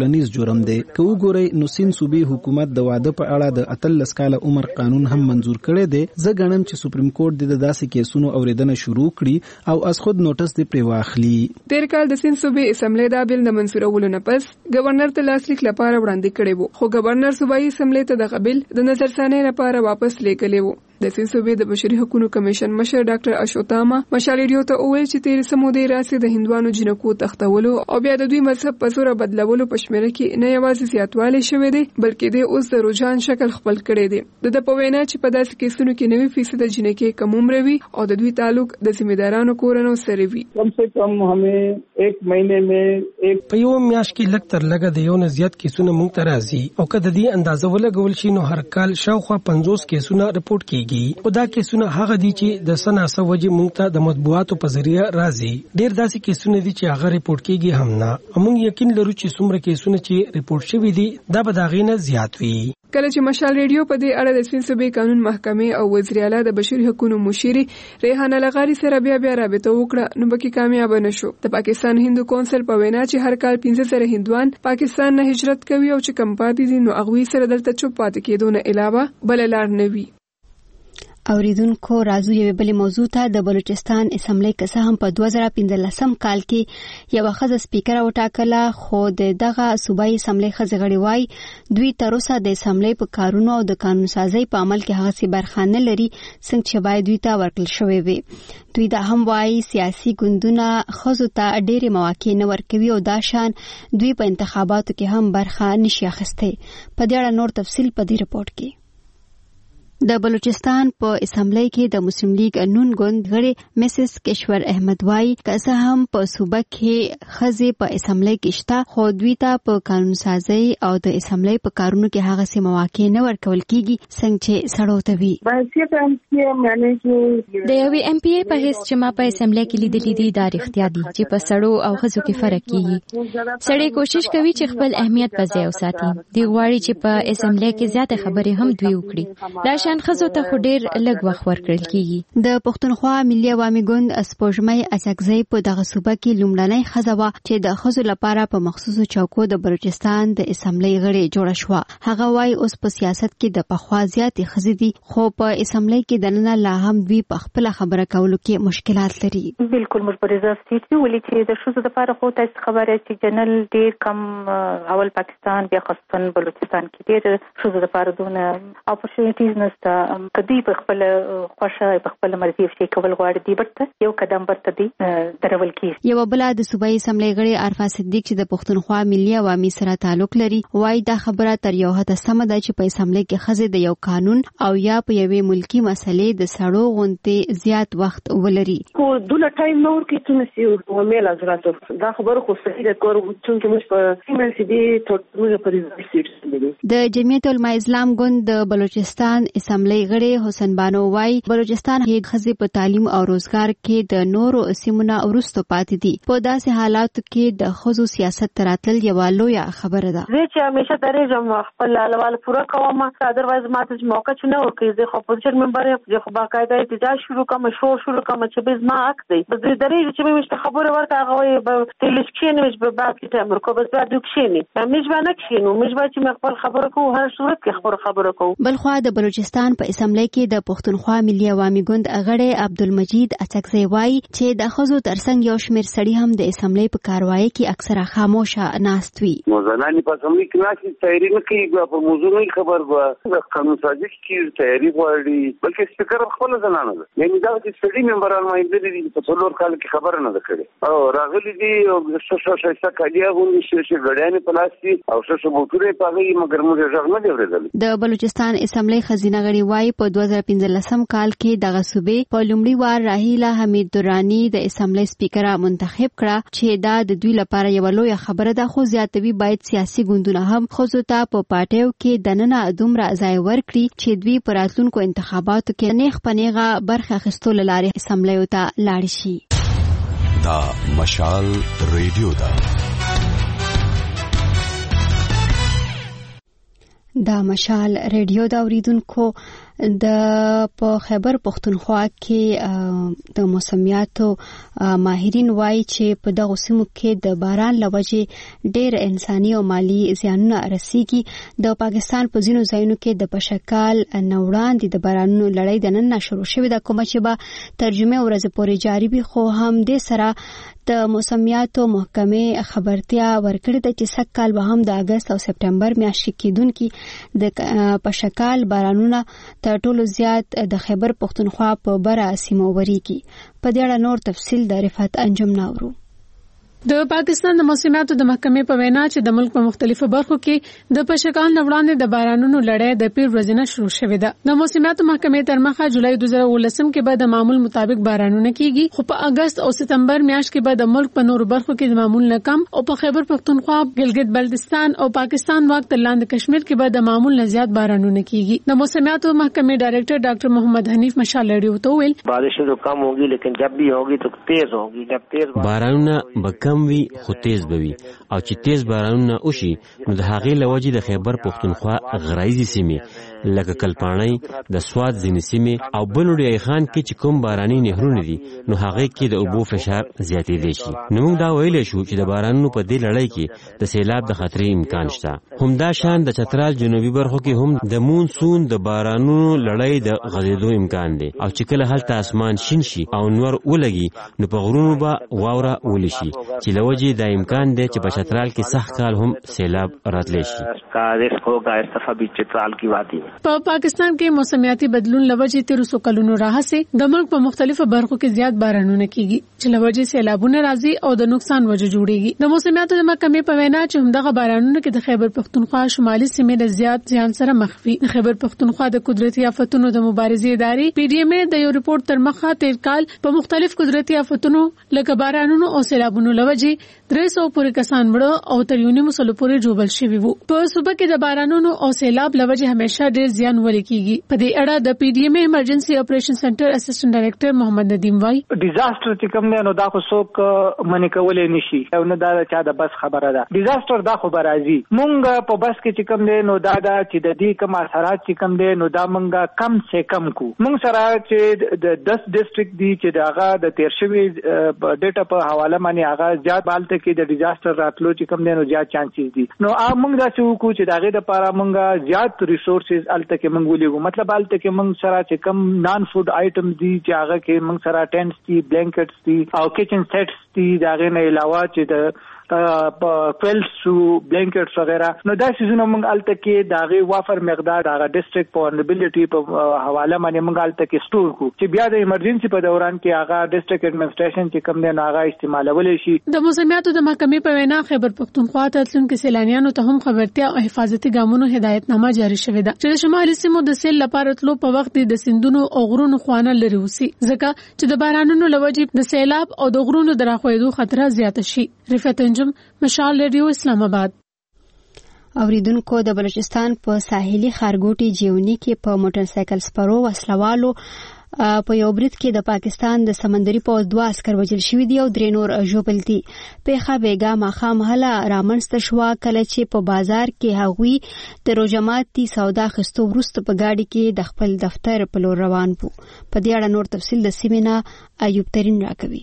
جرم دی. که وګورئ نو سین صوبې حکومت د واده په اړه د 18 کاله عمر قانون هم منزور کړی دی. زه ګڼم چې سپریم کورټ د داسې کیسونو اوریدنه شروع کړي او از خود نوټس دې پرې واخلي. تیر کال د سین صوبې اسمبلی دا بیل د منسورولو نه پس گورنر ته لاسلیک لپاره وړاندې کړی وو، خو گورنر صوبایي اسمبلی ته د قبل د نظرثانۍ لپاره واپس لیکلی وو. د سین صوبې د بشري حقوقو کمیشن مشر ډاکټر اشوتاما مشال ریډیو ته وویل چې تیر سمودې راسي د هندوانو جنکو تختولو او بیا د دوی مذهب په زور بدلولو په شمیره کې نه یوازې زیاتوالی شوی دی بلکې د اوس د رجحان شکل خپل کړی دی. د په وینا چې په داسې کیسونو کې 90% جنکې کم عمر وي او د دوی تعلق د ذمہدارانو کورونو سره وي. کم سے کم हमें एक महीने में एक په یو میاشت کې لږ تر لږه د یو نه زیات کیسونه مونږ ته راځي او کله د دې اندازه ولګول شي نو هر کال شاوخوا 50 کیسونه رپورټ کیږي او دا کیسونه هغه دي چې د سناسه وجه مونږ ته د مطبوعاتو په ذریعہ راځي. ډیر داسې کیسونه دي چې هغه رپورټ کیږي هم نه. موږ یقین لرو چې څومره کیسونه چې رپورټ شوي دي دا به دا غینه زیات وي. کله چې مشال ریډیو په دې اړه د سین صوبې قانون محکمې او وزیر اعلی د بشري حقوقو مشیره ریحانه لغاری سره بیا رابطه وکړه نو بکی کامیاب نشو. د پاکستان هندو کونسل په وینا چې هر کال 15 هندوان پاکستان نه هجرت کوي او چې کم پاتې دي نو هغه سره دلته چوپ پاتې کېدو نه علاوه بل لار نه وي. اوریدونکو راځو یو بل موضوع ته. د بلوچستان اسمبلی کسه هم په 2015 کال کې یو خزه سپیکر وټاکله، خو دغه صوبایي اسمبلی خزه غړي وای دوی تر اوسه د اسمبلی په کارونو او د قانون سازي په عمل کې هغه څه برخه نه لري څنګه چې باید دوی ته ورکړل شوی وي. دوی دا هم وای سیاسي ګوندونه خزو ته ډېری مواقع نه ورکوي او دا شان دوی په انتخاباتو کې هم برخه نشي اخیسته. په دې اړه نور تفصیل په دې رپورت کې. د بلوچستان په اسمبلی کې د مسلم لیگ نون ګوند غړي مسز کشور احمد وای که هم په صوبه کې خزه په اسمبلی کې شته خو دوی ته په قانون سازي او د اسمبلی په کارونو کې هغه سي مواقع نه ورکول کیږي څنګه چې سړو ته وی. د یو ام پی ای په هیڅ چې ما په اسمبلی کې لیدلې دي دا اختیار دي چې په سړو او خزو کې فرق کیږي. سړی کوشش کوي چې خپل اهمیت په ځای وساتي. دی غواړي چې په اسمبلی کې زیاته خبرې هم دوی وکړي. شان خزو ته خو ډیر لږ وخت ورکړل کیږي. د پښتونخوا ملي عوامي ګوند اسپوږمۍ اڅکزۍ په دغه صوبه کې لومړنۍ خزوه چې د خزو لپاره په مخصوصو چوکو د بلوچستان د اسمبلی غړي جوړ شو. هغه وايي اوس په سیاست کې د پخوا زیاتې خزې دي خو په اسمبلی کې دننه لا هم دوی په خپل خبره کولو کې مشکلات لري. بالکل مجبوره ستې ولې چې د شوزو لپاره خو تاسو خبره چې جنرال ډیر کم اول پاکستان بیا خاصتن بلوچستان کې ډیر شوزو لپاره دونه اپورچونټیز نشته. کدی په خپل خوښه په خپل مرزي شي کول غواړي دی بټ یو قدم ورته دی درول کیږي. یو بل د صوبایي اسمبلی غړي عرفه صدیق چې د پښتونخوا ملي عوامي سره تعلق لري وایي دا خبره تر یو حد سم ده چې په اسمبلی کې خزه د یو قانون او یا په یوې ملکی مسلې د سړو غونډې زیات وخت ولري. خو دوله ټایم نور کې څه نسی او میل حضراتو دا خبره خو صحیح ده کور چې موږ په سیمل سي دي ټول په ریزرټ د جمعیت العلماء اسلام ګوند د بلوچستان اسمبلی غړي حسین بانو وای بلوچستان کې خزې په تعلیم او روزګار کې د نورو سیمونو ورستو پاتې دي. په داسې حالاتو کې د خزو سیاست تراتل یو لوی خبره ده. زه چې همیشه درېږم خپل لوال پوره کوم اذروایز ماته موقع نه ورکړي. زه خو اپوزیشن ممبر یم، زه خو باقاعده احتجاج شروع کوم شروع کوم چې به ما حق دی. زه درېږم چې مې خبره ورکړه هغه به تلسکین مې به باقي ته مرکو بس بعد وکشيني مې ځبانه کښینو مې ځبا چې خپل خبره کوو هر صورت کې خبره کوو. بلخوا د بلوچستان په اسمبلی کې د پښتونخوا ملي عوامي ګوند غړي عبدالمجید اڅکزۍ وایي چې د خزو ترڅنګ یو شمېر سړي هم د اسمبلی په کاروایی کې اکثره خاموشه ناست وي. موزنانی په اسمبلی کې ناشې تیاری نه کوي په موضوع نه خبر به د قانون سازي کې تیاری غواړي بلکې سپیکر خپل ځنانه ده. یعنی دا چې سړي ممبران مایندې دي په څلور کال کې خبره نه ده کړې او راغلي دي او شایسته کالیا غونډې چې غړیانې په لاس دي او څه بوتورې پاغي مګر موږ ژغ نه دی ورېدل. د بلوچستان اسمبلی خزینه غړي وایي په 2015 کال کې دغه صوبې په لومړي وار راهیله حمید درانی د اسمبلی سپیکر منتخب کړه چې دا د دوی لپاره یو لوی خبره ده. خو زیاتوي باید سیاسي ګوندونه هم خزو ته په پارټیو کې دننه دومره ځای ورکړي چې دوی په راتلونکو انتخاباتو کې نیغ پنیغه برخه اخیستو لارې اسمبلی ته لاړ شي. دا مشال ریډیو ده. دا مشال ریډیو دا اوریدونکو په خیبر پختونخوا کې د موسمیاتو ماهرین وایي چې په دغه سیمو کې د باران لوجې ډېر انساني او مالی زیانونه رسیږي. د پاکستان په ځینو ځایونو کې د پشکال نوړاندې د بارانونو لړۍ د نن شروع شوې ده، کومه چې به ترجمه ورځ پورې جاری وي. خو هم دې سره د موسمیاتو محکمې خبرتیا ورکړې ده چې سږ کال به هم د اگست او سپټمبر میاشتې کېدونکي د پشکال بارانونه تر ټولو زیات د خیبر پختونخوا په بره سیمو وریږي. په دې اړه نور تفصیل د رفعت انجم ناورو. د پاکستان د موسمیاتو د محکمې په وینا چې د ملک په مختلفو برخو کې د پشکال نه وړاندې د بارانونو لړۍ د پیر ورځې نه شروع شوې ده. د موسمیاتو محکمې تر مخه جولای 2019 کې به د معمول مطابق بارانونه کیږي، خو په اگست او سپتمبر میاشت کې به د ملک په نورو برخو کې د معمول نه کم او په خیبر پختونخوا، ګلګت بلتستان او پاکستان واک تر لاندې کشمیر کې به د معمول نه زیات بارانونه کیږي. د موسمیاتو محکمې ډایریکټر ډاکټر محمد حنیف مشال ریډیو ته ویل بارشیں تو کم ہوگی لیکن جب بھی ہوگی تو تیز ہوگی. جب تیز بارانونه کم وي خو تیز بوي، او چې تیز بارانونه وشي نو د هغې لوجې د خیبر پختونخوا غرایزي سیمې لکه کلپاڼۍ، د سوات ځینې سیمې او بلوړی خان کې چې کوم باراني نهرونه دي نو هغې کې د اوبو فشار زیاتېدی شي. نو موږ دا ویلی شو چې د بارانونو په دې لړۍ کې د سیلاب د خطرې امکان شته. همدا شان د چترال جنوبي برخو کې هم د مونسون د بارانونو لړۍ د غځېدو امکان دی، او چې کله هلته اسمان شین شي او نور ولګي نو په غرونو به واوره ولی شي، چې لوجې دا امکان دی چې په چترال کې سخت کال هم سیلاب راتلی شي. په پاکستان کې موسمیاتي بدلون لوجې 1300 کلونو راهیسې د ملک په مختلفو برخو کې زیات بارانونه کیږي چې لوجې سیلابونه راځي او د نقصان وجه جوړیږي. د موسمیاتو د محکمې په وینا چې همدغه بارانونه کې د خیبر پختونخوا شمالي سیمې د زیات زیان سره مخ وي. د خیبر پختونخوا د قدرتي آفتونو د مبارزې ادارې پی ډی ایم ای د یو ریپورت تر مخه تیر کال په مختلف قدرتي آفتونو لکه بارانونو او سیلابونو لوجې 300 پورې کسان مړه او تر 1900 پورې جوړل شوي وو. په صوبه کې د بارانونو او سیلاب لوجې همیشه ډېر زیان ورکیږي. په دې اړه د پی ډی ایم ای ایمرجنسي اپریشن سنټر اسسټنټ ډایریکټر محمد ندیم وای ډیزاستر چې کوم نه نو دا خو څوک منې کولای نشي او نه دا چا د بس خبره ده. ډیزاستر دا خو برازي مونږ په بس کې چې کوم نه نو دا چې د دې کوم اثرات چې کوم نه نو دا مونږه کم سے کم کو مونږ سره چې د 10 ډیسټریکټ دي چې داغه د تیر شوی ډیټا په حواله باندې هغه زیات بالته کې د ډیزاستر راتلو چې کوم نه نو زیات چانسز دي. نو موږ دا چې وکړو چې داغه د لپاره مونږه زیات ریسورسز الته کې مونږ ولېګو، مطلب الته کې مونږ سره چې کوم نان فود آیټمز دي چې هغه کې مونږ سره ټینټس دي، بلانکټس دي او کچن سیټس دي. داغه نه علاوه چې د کویلز بلانکټس وغیرہ نو دا سيزونه مونږ الته کې داغه وافر مقدار داغه ډیسټریکټ پورنبیلیټي په حواله باندې مونږ الته کې سٹور کو چې بیا د ایمرجنسي په دوران کې هغه ډیسټریکټ ایڈمنسټریشن چې کوم نه هغه استعمالول شي. د موسمیاتو د محکمې په وینا خیبر پختونخوا ته تلونکو سیلانیانو ته هم خبرتیا او حفاظتي ګامونو هدایتنامه جاری شوې ده چې د شمالي سیمو د سیل لپاره تلو په وخت د سیندونو او غرونو خوانه لري وسی، ځکه چې د بارانونو لوجې د سیلاب او د غرونو د راخوېدو خطر زیات شي. رفعت انجم، مشال ریډیو، اسلام آباد. اوریدونکو د بلوچستان په ساحلي ښارګوټي جیونی کې په موټر سایکل سپرو وسلوالو په یو برید کې د پاکستان د سمندري پوځ 2 عسكر وژل شوي دي او 3 نور ژوبل دي. پیښه بیګا ماښام هله رامنځته شوه کله چې په بازار کې هغوی د روجماتي سودا اخیستو وروسته په ګاډي کې د خپل دفتر په لور روان وو. په دې اړه نور تفصیل د سیمې نه ایوب ترین راکوي.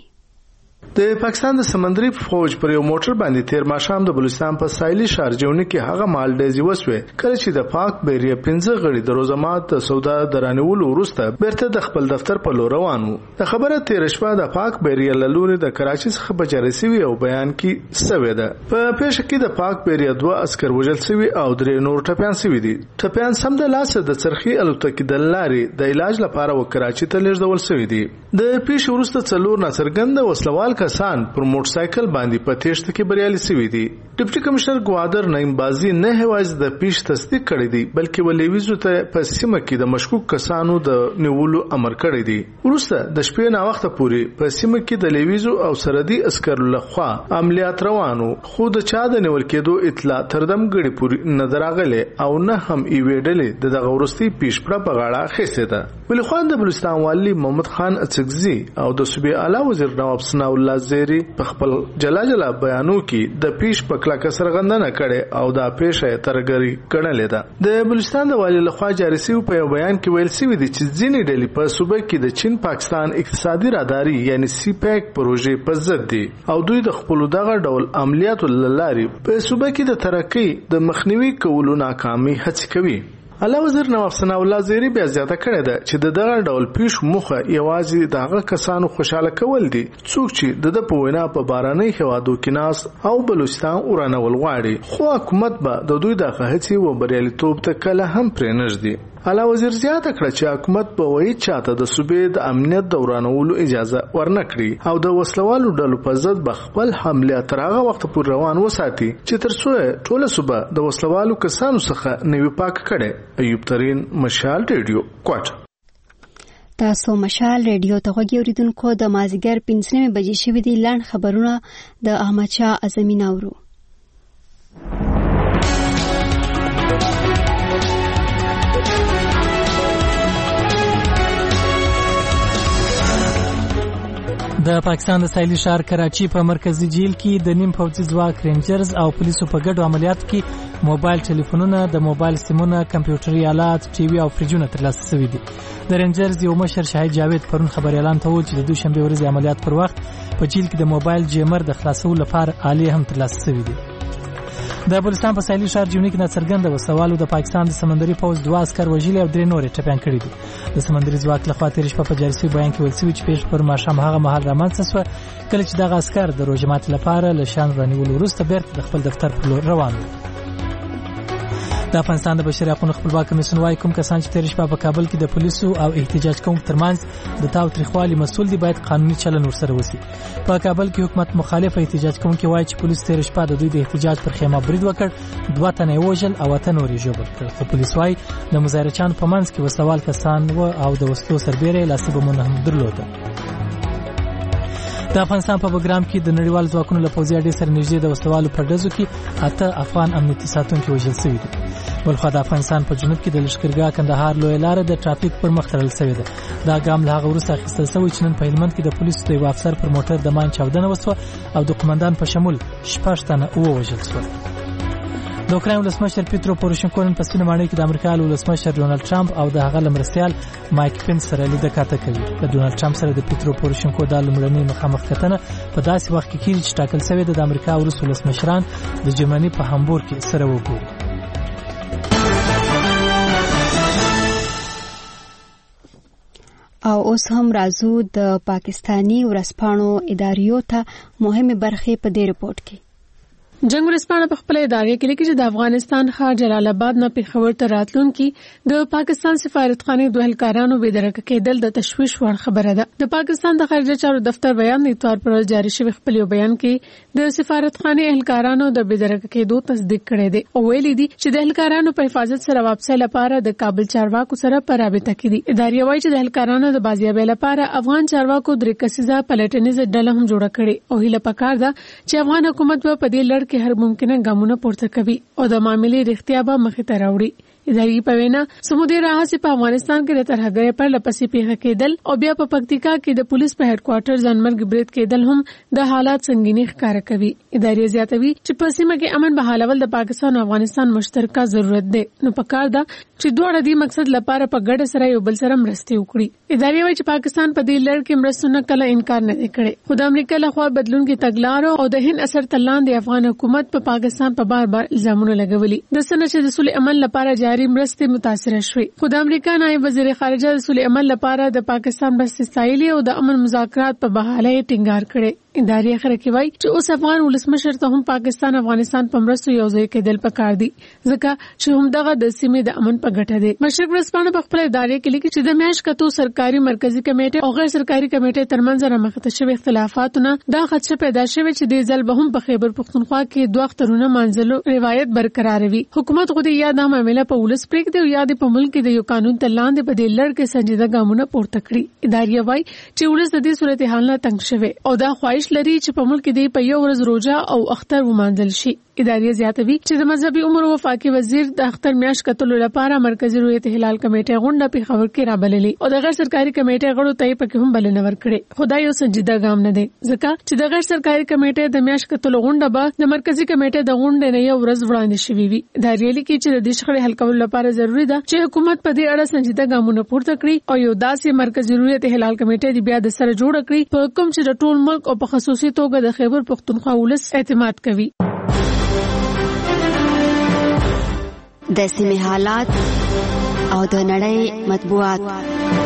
د پاکستان د سمندري فوج پر یو موټر باندې تیر ماښام د بلوچستان په ساحلي ښار جیونی کې هغه مال ډیزي وسوې کله چې د پاک بیریا 15 غړي د روزمات سودا درانول وروسته بیرته د خپل دفتر په لور روان وو. د خبره تیر شپه د پاک بیریا لوري د کراچي څخه په جارسوي او بیان کې سوي ده. په پیښه کې د پاک بیریا 2 عسكر وژل شوي او 3 نور ټپيان شوي دي. ټپيان سم د لاسه د چرخي الوتکې د لارې د علاج لپاره و کراچي ته لیږدول شوي دي. د پیښې وروسته څلور ناڅرګند وسلوال کسان پر موټر سایکل باندې په تېښته کې بریالي شوي دي. ډیپټي کمشنر ګوادر نعیم بازي نه هیواز د پیښې تصدیق کړی دی بلکې ولېویزو ته په سیمه کې د مشکوک کسانو د نیولو امر کړی دی. وروسته د شپې نا وخت پورې په سیمه کې د لیویزو او سرحدي عسکرو لخوا عملیات روانو، خو د چا د نیول کېدو اطلاع تر دمګړي پورې نه دراغله او نه هم ایویډلې دغه ورستي پیښپړه په غاړه اخیسته ده. ولې خو د بلوچستان والی محمد خان اڅکزي او د صوبې اعلی وزیر نواب ثناء الله الله زيري په خپل جلا بیانو کې د پیش په کلکه سرغندنه کړي او دا پیښه ترګری کړلې ده. د بلوچستان د والی لخوا جاری شوی په بیان کې ویل شوی دی چې ځینې ډلې په صوبه کې د چین پاکستان اقتصادي راداري یعنی سی پیک پروژې په ضد دي او دوی د خپل دغه ډول عملیاتو لارې په صوبه کې د ترقۍ د مخنیوي کولو ناکامي هڅه کوي. الله وزیر نواب ثنا الله زیری بیا زیاته کړې ده چې د دغه ډول پیش موخه یوازې دغه کسانو خوشاله کول دي څوک چې د په وینا په باراني هوادو کې ناس او بلوچستان ورانول غواړي خو حکومت به د دوی د هڅې و بریالیتوب ته کله هم پرې نږدي. الله وزیر زیاته کړه چې حکومت به وایي چاته د صوبې د امنیت دورانولو اجازه ورنکړي او د وسلوالو ډلو په ضد به خپل حمله تر هغه وخت پورې روان وساتي چې تر څو ټوله صوبه د وسلوالو کسانو څخه نوی پاک کړي. ایوب ترين مشال ریډیو کوټ. تاسو مشال ریډیو ته غوږی اوریدونکو د مازیګر 15 بجې شوې دي لاند خبرونه د احمد شاه اعظمي ناورو. د پاکستان د ساحلي ښار کراچي په مرکزی جیل کې د نیم پوځي ځواک رینجرز او پولیسو په ګډو عملیاتو کې موبایل ټلیفونونه، د موبایل سیمونه، کمپیوټري آلات، ټي وي او فریجونه ترلاسه شوي دي. د رینجرز یو مشر شاهد جاوید پرون خبر اعلان ته وویل چې د دوشنبه ورځې عملیات پر وخت په جیل کې د موبایل جیمر د خلاصولو لپاره آلې هم ترلاسه شوي دي. د بلوچستان په ساحلي ښار جیونی کې ناڅرګنده وسوالو د پاکستان د سمندري پوځ 2 عسكر وژلي او 3 نور ټپيان کړي دي. د سمندري ځواک لخوا تیر شپه په جاري شوی بیان کې ویل شوی چې پیښه پر ماښام هغه مهال رامنځته شوه کله چې دغه عسكر د روژمات لپاره له شان رانیولو وروسته بیرته د خپل دفتر پر لور روان وو. د افغانستان د بشري حقوقو خپلواک کمیسیون وايي کوم کسان چې تیر شپه په کابل کې د پولیسو او احتجاج کوونکو ترمنځ د تاوتریخوالي مسؤل دي باید قانوني چلند ورسره وشي. په کابل کې حکومت مخالف احتجاج کوونکي وايي چې پولیس تیر شپه د دوی د احتجاج پر خیمه برید وکړ، 2 تنه وژل او 8 نور یې ژوبل کړل. خو پولیس وايي د مظاهرچیانو په منځ کې وسوال کسان و او د وسلو سربېره لاسي بمونه هم درلوده. د افغانستان په بګرام کې د نړیوال ځواکونو له پوځي اډې سره نږدې د وسلوالو په ډزو کې 8 افغان امنیتي ساتونکي وژل شوي دي. بلخوا د افغانستان په جنوب کې د لښکرګاه کندهار لویه لاره د ټرافیک پر مخ تړل شوې ده. دا ګام له هغه وروسته اخیستل شوی چې نن په هلمند کې د پولیسو د یو افسر پر موټر د مان چاودنه وسوه او د قومندان په شمول 6 تنه ووژل شول. د اوکراین ولسمشر پیترو پوروشنکو نن په سپینه ماڼۍ کې د امریکا ولسمشر ډونالد ټرمپ او د هغه لمرستیال مایک پنس سره لیدنه کاته کوي. د ډونالد ټرمپ سره د پیترو پوروشنکو د لومړنۍ مخامخ کتنه په داسې وخت کې کیږي چې ټاکل شوی د امریکا وروسته ولسمشران د جرمني په هامبورګ کې سره وګوري. او اوس هم راځو د پاکستانی ورځپاڼو اداریو ته مهمه برخه په دې رپورت کې. جنگ ورځپاڼه په خپل ادارې کې لیکي چې د افغانستان ښار جلال آباد نه پیښور ته راتلونکي د پاکستان سفارتخانه د اهلکارانو بې درکه کېدل د تشویش وړ خبره ده. د پاکستان د خارجه چارو دفتر بیان د اتوار پر جاری شوی خپل بیان کې د سفارتخانه اهلکارانو د بې درکه کېدو تصدیق کړی دی او ویلي دي چې د اهلکارانو په حفاظت سره واپسۍ لپاره د کابل چارواکو سره په رابطه کې دي. ادارې وایي چې د اهلکارانو د بازیابۍ لپاره افغان چارواکو درې کسیزه پلټنیزه ډله هم جوړه کړې او هیله پکار ده چې افغان حکومت په دې لړ کې هر ممکنه ګامونه پورته کوي او د معاملې رښتیا به مخې ته راوړي. اداري په وینا سمودي راهسي په افغانستان کې د ترهګرۍ پر لپسې پیښه کېدل او بیا په پکتیکا کې د پولیس په هډ کوارټر ځانمرګ برید کېدل هم د حالات سنگینی ښکاره کوي. اداري زیاتوي چې په سیمه کې امن بحالول د پاکستان او افغانستان مشترکه ضرورت ده نو پکار ده چې دوه د مقصد لپاره په ګډه سره یو بل سره مرسته وکړي. اداري وایي چې پاکستان په دې لړ کې مرستونه کله انکار نه کړي. خو د امریکا لخوا بدلون کې تګلارو او د هند اثر تلان د افغان حکومت په پاکستان په بار الزامونه لګولي. د سنه چې د صلح عمل لپاره جاري مرستې متاثر شوي. خو د امریکا نائب وزیر خارجه د صلح عمل لپاره د پاکستان مرستې ستایلي او د امن مذاکرات په بحاله ټینګار کړي. اداري اخر کې وایي چې اوس افغان ولسمشر ته هم پاکستان افغانستان په مرستو یو ځای کېدل پکار دي ځکه چې هم دغه د سیمې د امن په ګټه دی. مشرق ورځپاڼه په خپل ادارې کې لیکي چې د میاشت کتو سرکاري مرکزی کمیټه او غیر سرکاري کمیټه ترمنځ رامخته شوی اختلافاتونه دا خدشه پیدا شوی چې د ځل به هم په خیبر پختونخوا کې دوه اخترونه منځلو روایت برقرار وي. حکومت خو دې یاد معاملې په ولس پریک دی او یاد په ملک کې د یو قانون ته لاندې په دې لړ کې سنجیده ګامونه پورته کړي. اداري وایي چې ولس د دې صورتحال نه تنګ شوی او دا خواهش لري چې په ملک کې په یو ورځ روزه او اختر ومانځل شي. ادارې زیاتوي چې د مذهبي امور وفاقي وزیر د اختر میاشت کتلو لپاره مرکزی رویت هلال کمیټه غونډه په خبر کې رابللې او د غیر سرکاري کمیټې غړو ته په کوم بلنه ورکړي. خدای یو سنجیده ګام نه دی ځکه چې د غیر سرکاري کمیټې د میاشت کتلو غونډه به د مرکزی کمیټې د غونډې نه یو ورځ وړاندې شوې وي. ادارې لیکي چې د دې شخړې حل کولو لپاره ضروری ده چې حکومت په دې اړه سنجیده ګامونه پورته کړي او یو داسې مرکزی رویت هلال کمیټه دی بیا د سره جوړ کړي په کوم چې د ټول ملک او په خصوصي توګه د خیبر پختونخوا ولس اعتماد کوي. د سیمې حالات او د نړۍ مطبوعات.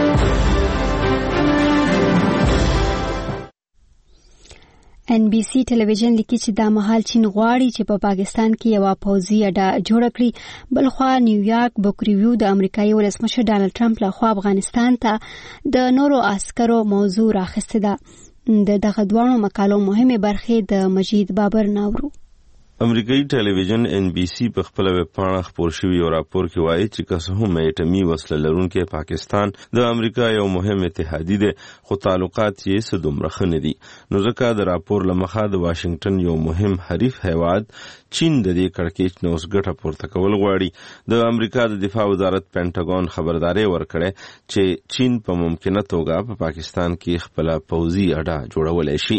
NBC ټلویزیون لیکي چې دا مهال چین غواړي چې په پاکستان کې یو پوځي اډه جوړ کړي. بلخوا نیویارک بک ریویو د امریکایي ولسمشر ډانلډ ټرمپ لخوا افغانستان ته د نورو عسکرو موضوع راخسته ده. دغه دوه مقالو مهمه برخې د مجید بابر ناورو. امریکایي ټلویزیون NBC په خپل ویب پاڼه خپور شوی یو راپور کې وایي چې که هم اټومي وسله لرونکي پاکستان د امریکا یو مهم اتحادی دی خو تعلقات یې څه دومره ښه نه دي. نو ځکه د راپور له مخه د واشنگټن یو مهم حریف هیواد چین د دې کړکېچ نه اوس ګټه پورته کول غواړي. د امریکا د دفاع وزارت پینټاګون خبرداري ورکړه چې چین په ممکنه توګه په پاکستان کې خپل پوځي اډه جوړولای شي.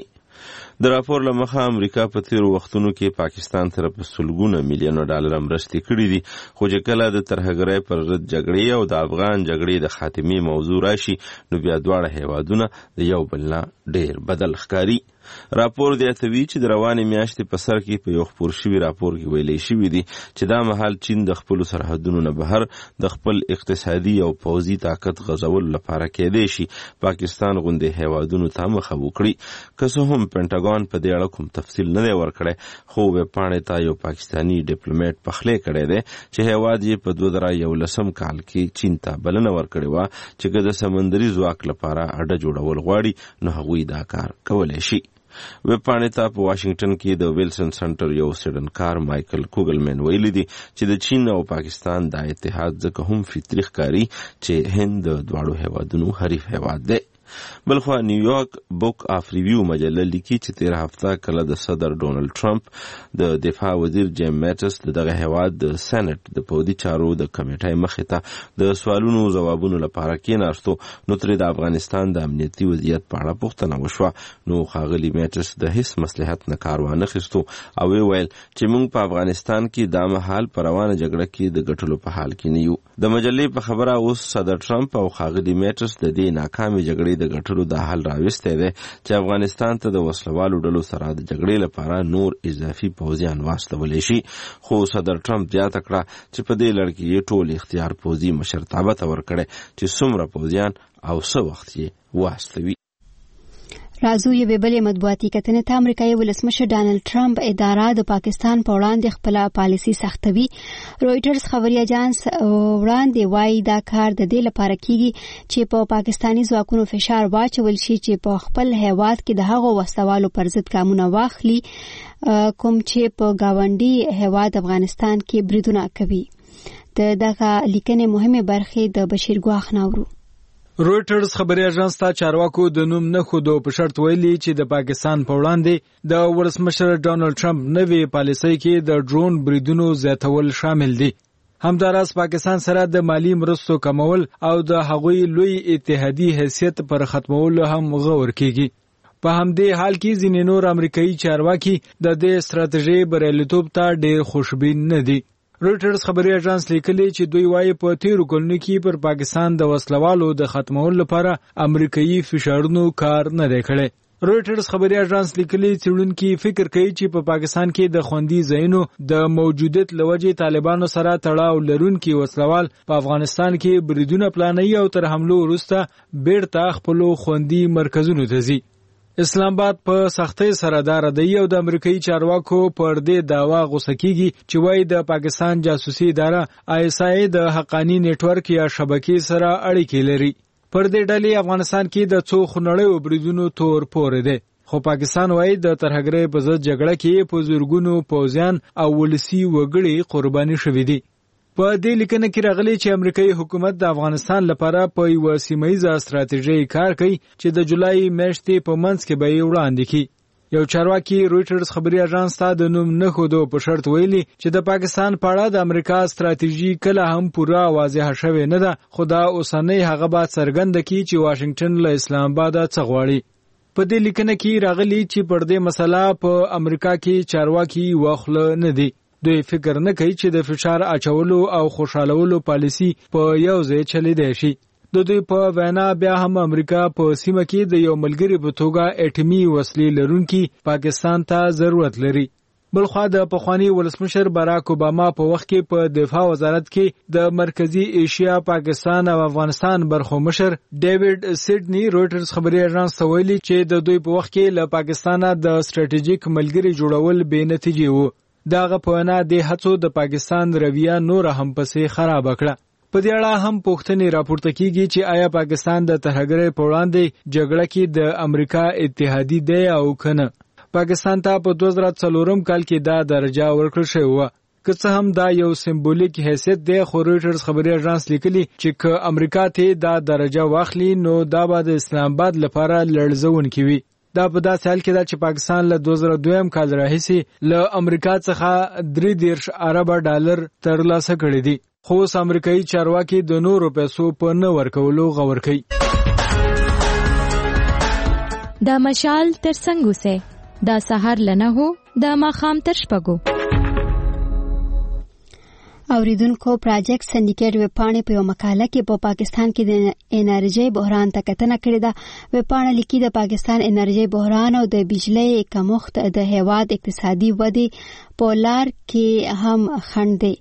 د راپور له مخه امریکا په تیرو وختونو کې پاکستان سره په سلګونه میلیون ډالر مرستې کړې دي خو چې کله د ترهګرۍ پر ضد جګړې او د افغان جګړې د خاتمې موضوع راشي نو بیا دواړه هیوادونه د یو بل نه ډېر بدل ښکاري. راپور زیاتوي چې د روانې میاشتې په سر کې په یو خپور شوي راپور کې ویلې شوي دي چې دا مهال چین د خپلو سرحدونو نه بهر د خپل اقتصادي او پوځي طاقت غځولو لپاره کېدای شي پاکستان غوندې هیوادونو ته مخه وکړي. که څه هم پینټاګون په دې اړه کوم تفصیل نه دی ورکړی خو ویب پاڼې ته یو پاکستاني ډیپلوماټ پخلی کړی دی چې هیواد یې په 2011 کال کې چین ته بلنه ورکړې وه چې که د سمندري ځواک لپاره اډه جوړول غواړي نو هغوی دا کار کولی شي. ویب پاڼې ته په واشنگټن کې د ویلسن سنټر یو سیډنکار مایکل کوګلمن ویلي دي چې د چین او پاکستان دا اتحاد ځکه هم فطري ښکاري چې هند د دواړو هیوادونو حریف هیواد دی. بلخوا نیویارک بک آف ریویو مجله لیکي چې 13 هفته کله د صدر ډونلډ ټرمپ د دفاع وزیر جیم میټس دغه هیواد د سېنات د پوځي چارو د کمیټې مخې ته د سوالونو ځوابونو لپاره کېناستو نو ترې د افغانستان د امنیتي وضعیت په اړه پوښتنه وشوه. نو ښاغلي میټس د هیڅ مصلحت نه کار وانه خیستو او ویل چې موږ په افغانستان کې دا مهال په روانه جګړه کې د ګټلو په حال کې نه یو. د مجلې په خبره اوس صدر ټرمپ او ښاغلي میټس د دې ناکامې جګړې د ګټلو د حل راوستی دی چې افغانستان ته د وسلوالو ډلو سره د جګړې لپاره نور اضافي پوځیان واستولی شي. خو صدر ټرمپ زیاته کړه چې په دې لړ کې یې ټول اختیار پوځي مشرتابه ته ورکړی چې څومره پوځیان او څه وخت یې واستوي. راځو یوې بلې مطبوعاتي کتنې ته. امریکایي ولسمشر ډانلډ ټرمپ اداره د پاکستان په وړاندې خپله پالیسي سختوي. رویټرز خبري اژانس وړاندې وایي دا کار د دې لپاره کیږي چې په پاکستاني ځواکونو فشار واچول شي چې په خپل هیواد کې د هغو وسوالو پر ضد ګامونه واخلي کوم چې په گاونډي هیواد افغانستان کې بریدونه کوي. دغه لیکنې مهمه برخې د بشیر ګواخ ناورو. رویټرز خبري اژانس ته چارواکو د نوم نه خودو په شرط ویلي چې د پاکستان په وړاندې د ولسمشر ډانلډ ټرمپ نوې پالیسۍ کې د ډرون بریدونو زیاتول شامل دي. همداراز پاکستان سره د مالی مرستو کمول او د هغوی لوی اتحادي حیثیت پر ختمولو هم غور کیږي. په همدې حال کې ځینې نور امریکایي چارواکي د دې ستراتیژۍ بریالیتوب ته ډېر خوشبین نه دي. رویټرز خبري اژانس لیکلي چې دوی وايي په تیرو کلونو کې پر پاکستان د وسلوالو د ختمولو لپاره امریکایي فشارونو کار نه دی کړی. رویټرز خبري اژانس لیکلي څېړونکي فکر کوي چې په پاکستان کې د خوندي ځایونو د موجودیت لوجې طالبانو سره تړاو لرونکي وسلوال په افغانستان کې بریدونه پلانوي او تر حملو وروسته بیرته خپلو خوندي مرکزونو ته ځي. اسلام آباد په سختۍ سره دا ردوي او د امریکایي چارواکو پر دې دعوا غوسه کیږي چې وایي د پاکستان جاسوسي اداره ISI د حقانی نتورک یا شبکې سره اړیکې لري. پر دې ډلې افغانستان کې د څو خونړیو بریدونو تور پورې دی. خو پاکستان وایي د ترهګرۍ په ضد جګړه کې په زرګونو پوځیان او ولسي وګړي قرباني شوي دي. په دې لیکنه کې راغلي چې امریکایي حکومت د افغانستان لپاره په یوه سیمه ییزه ستراتیژۍ کار کوي چې د جولای میاشتې په منځ کې به یې وړاندې کړي. یو چارواکي رويټرز خبري اژانس ته د نوم نه خودو په شرط ویلي چې د پاکستان په اړه د امریکا ستراتیژي کله هم پوره واضحه شوې نه ده، خو دا اوسنۍ هغه به څرګنده کړي چې واشنگټن له اسلام آباد څخه غواړي. په دې لیکنه کې راغلي چې پر دې مسله په امریکا کې چارواکي واخله نه دي. دوی فکر نه کوي چې د فشار اچولو او خوشالولو پالیسی په یو ځای چلیدای شي. د دوی په وینا بیا هم امریکا په سیمه کې د یو ملګری په توګه اټومي وسلې لرونکي پاکستان ته ضرورت لري. بلخوا د پخوانی ولسمشر باراک اوباما په وخت کې په دفاع وزارت کې د مرکزی ایشیا، پاکستان او افغانستان برخو مشر ډیوډ سیډنی رويټرز خبري اژانس ته ویلي چې د دوی په وخت کې له پاکستانه د ستراتیژیک ملګری جوړول بې نتیجې وو. دغه په وینا د هڅو د پاکستان رویه نور هم پسې خراب کړه. په دې اړه هم پوښتنې راپورته کیږي چې آیا پاکستان د ترهګرۍ په وړاندې جګړه کې د امریکا اتحادي دی او کنه. پاکستان ته په 2004 کال کې دا درجه ورکړل شوې و. که څه هم دا یو سمبولیک حیثیت دی، خو رويټرز خبري اژانس لیکلي چې که امریکا ته دا درجه واخلي نو دا به د اسلام آباد لپاره لړزونکې وي. دا په داسې حال کې ده چې پاکستان له 2002 کال راهیسې له امریکا څخه 33 ارب ډالر ترلاسه کړي دي، خو اوس امریکایي چارواکي د نورو پیسو په نه ورکولو غور کوي. دا مشال تر څنګه وسه دا سحر لنه هو دا ماخام تر شپګو. اوریدونکو پروجیکټ سندیکیټ ویبپاڼې په یو مقاله کې په پاکستان کې د انرژي بحران ته کتنه کړې ده. ویبپاڼه لیکي د پاکستان انرژي بحران او د بجلی کمښت د هیواد اقتصادي ودې په لار کې هم خنډ دی.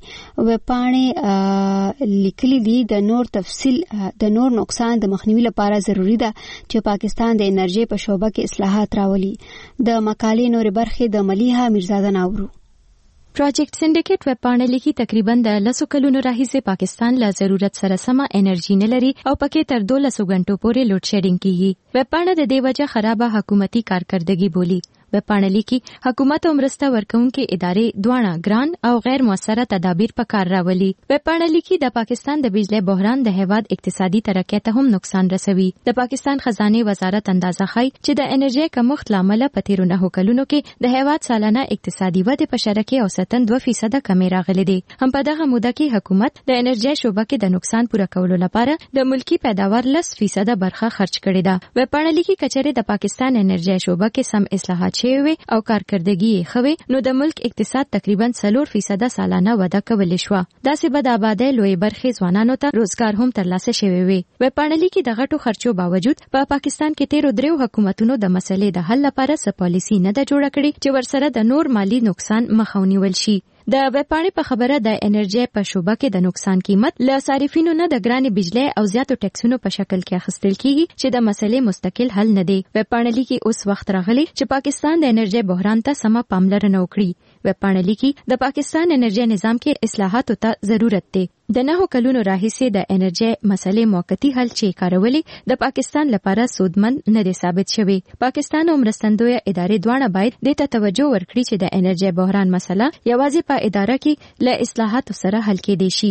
ویبپاڼې لیکلي دي د نور نقصان د مخنیوي لپاره ضروری ده چې پاکستان د انرژي په شعبه کې اصلاحات راولي. د مقالې نورې برخې د ملیحه میرزاده ناورو. پروجیکټ سندیکیټ ویبپاڼه لیکي تقریبا د 10 کلونو راهیسې پاکستان له ضرورت سره سمه انرژي نه لري او پکې تر 12 غنټو پورې لوډ شیډینګ کیږي. ویبپاڼه د دې وجه خرابه حکومتي کارکردګي بولی. ویبپاڼه لیکي حکومت او مرسته ورکوونکې ادارې دواړه ګران او غیر موثره تدابیر په کار راولي. ویبپاڼه لیکي د پاکستان د بجلی بحران د هیواد اقتصادي ترقۍ ته هم نقصان رسوي. د پاکستان خزانه وزارت اندازه ښيي چې د انرژي کمښت لامل په تیرو 9 کلونو کې د هیواد سالانه اقتصادي ودې په شرکه اوسطن 2% کمی راغلي دي. هم په دغه موده کې حکومت د انرژي شوبه کې د نقصان پوره کولو لپاره د ملکی پیداوار 10% برخه خرج کړې ده. ویبپاڼه لیکي کچره د پاکستان انرژي شوبه کې سم اصلاحات شوي او کارکردګي یې خوي نو د ملک اقتصاد تقریبا 4% سالانه وده کولای شو. داسې بد آبادی لوی برخه ځوانانو ته روزګار هم ترلاسه شوی وي. ویبپاڼه لیکي د غټو خرچو باوجود په پاکستان کې تیرو دریو حکومتونو د مسلې د حل لپاره څه پالیسی نه ده جوړه کړې چې ورسره د نور مالی نقصان مخه ونیول شي. د ویبپاڼې په خبره د انرژي په شوبه کې د نقصان قیمت له صارفینو نه د ګران بجلی او زیاتو ټیکسونو په شکل کې اخیستل کیږي چې د مسلې مستقل حل نه دی. ویبپاڼه لیکي اوس وخت راغلی چې پاکستان د انرژي بحران ته سمه پاملرنه وکړي. ویبپاڼه لیکي د پاکستان انرژي نظام کې اصلاحاتو ته ضرورت دی. د 9 کلونو راهیسې د انرژي مسلې موقتی حل چې کارولې د پاکستان لپاره سودمن نه دی ثابت شوی. پاکستان او مرستندوی ادارې دواړه باید د ته توجه ورکړي چې د انرژي بحران مسله یوازې په اداره کې له اصلاحاتو سره حل کېدای شي.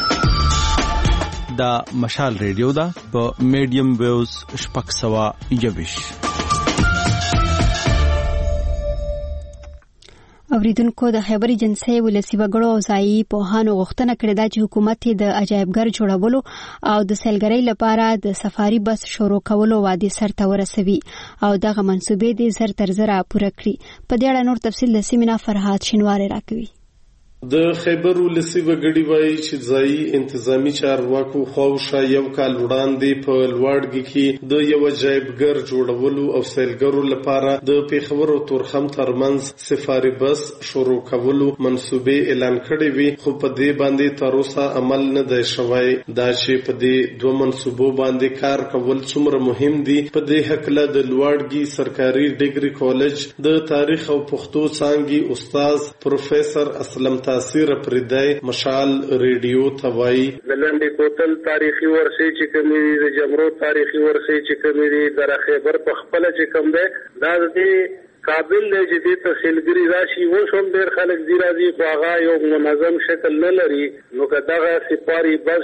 دا مشال ریډیو دا په میډیم ویوز شپږ سوه 21. اوریدونکو د خیبر ایجنسی ولسی وګړو او ځایي پوهانو غوښتنه کړې ده چې حکومت د عجایبګر جوړولو او د سیلګرۍ لپاره د سفاري بس شروع کولو وعده سرته ورسوي او دغه منصوبې د زر تر زره پوره کړي. په دې اړه نور تفصیل د سیمینار فرهاد شینواری راکوي. د خیبر ولسی وګړي وایي چې ځایي انتظامی چارواکو خواوشا یو کال وړاندې په لوړګي کې د یو عجایبګر جوړولو او سیلګرو لپاره د پیښور او تورخم ترمنځ سفاري بس شروع کولو منصوبې اعلان کړې وي، خو په دې باندې تر اوسه عمل نه دی شوی. دا چې په دې دوه منصوبو باندې کار کول څومره مهم دي، په دې هکله د لوړګي سرکاري ډیګري کالج د تاریخ او پښتو څانګې استاد پروفیسور اسلم تاثیر پردای مشال ریډیو توای د لنډې کوتل تاریخي ورثه چې کوم دي، د جمرو تاریخي ورثه چې کوم دي، د خیبر په خپل چې کوم ده دا د قابل دی چې د تحصیلګری راشي. اوس هم ډېر خلک دی راځي خو هغه یو منظم شکل نه لري. نو که دغه سپاري بس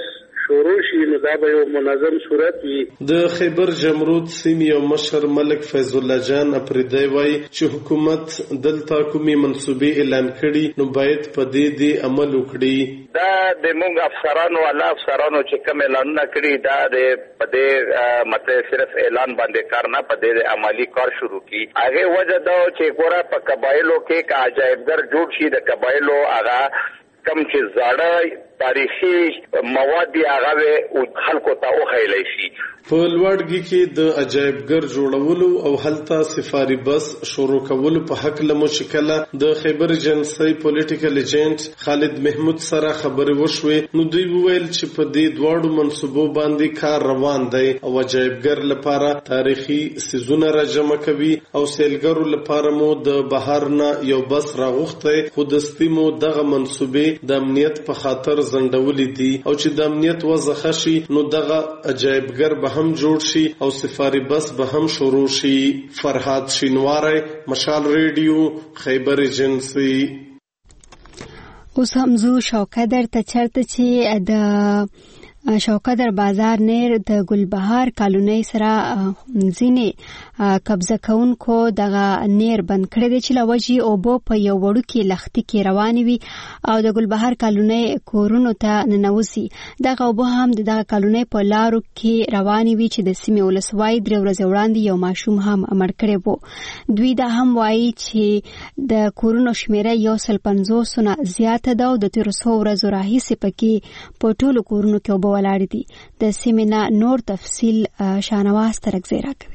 شروع شي نو دا به یو منظم صورت وي. د خیبر جمرود سیمې یو مشر ملک فیض الله جان افریدی وایي چې حکومت دلته کومي منصوبې اعلان کړي نو باید په دې عمل وکړي. دا د موږ افسرانو چې کوم اعلانونه کړي دا د پدې مطلب صرف اعلان باندې کار نه پدې عملی کار شروع کی. هغه وجه دا چې ګوره په قبایلو کې کا عجایبګر جوړ شي. د قبایلو هغه کم چې زاړه تاریخي مواد هغه او خلکو ته وخیلی شي. په لوړګي کې د عجایبګر جوړولو او هلته سفاري بس شروع کولو په حق لمو شکله د خیبر ایجنسی پولیټیکل ایجنټ خالد محمود سره خبرې وشوې. نو دوی وویل چې په دې دواړو منصوبو باندې کار روان دی او عجایبګر لپاره تاریخي سیزونه راجمع کوي او سیلګرو لپاره مو د بهر نه یو بس راغوښتی. خو دستي مو دغه منصوبې د امنیت په خاطر زندولې دي او چې د امنیت وضع ښه شي نو دغه عجایبګر به هم جوړ شي او سفاري بس به هم شروع شي. فرهاد شینواری، مشال ریډیو، خیبر ایجنسی. اوس هم زو شوکدر ته چرته چې د شوکدر بازار نیر د ګلبهار کالونی سره ځینې قبضه کوونکو دغه نیر بند کړی دی چې لوجي او بو په یو وړوکی لختي کې روان وي او د ګلبهار کالونی کورونو ته ننوځي. دغه وبو هم دغه کالونی په لارو کې روان وي چې د سیمې ولسوالۍ 3 ورځې وړاندې یو ماشوم هم مړ کړی وو. دوی دا هم وایي چې د کورونو شمیره 150 نه زیاته ده او د 300 ورځو راهیسې پکې په ټولو کورونو کې وبو ولاړ دي. د سیمې نور تفصیل شانواز ترکزی راکوي.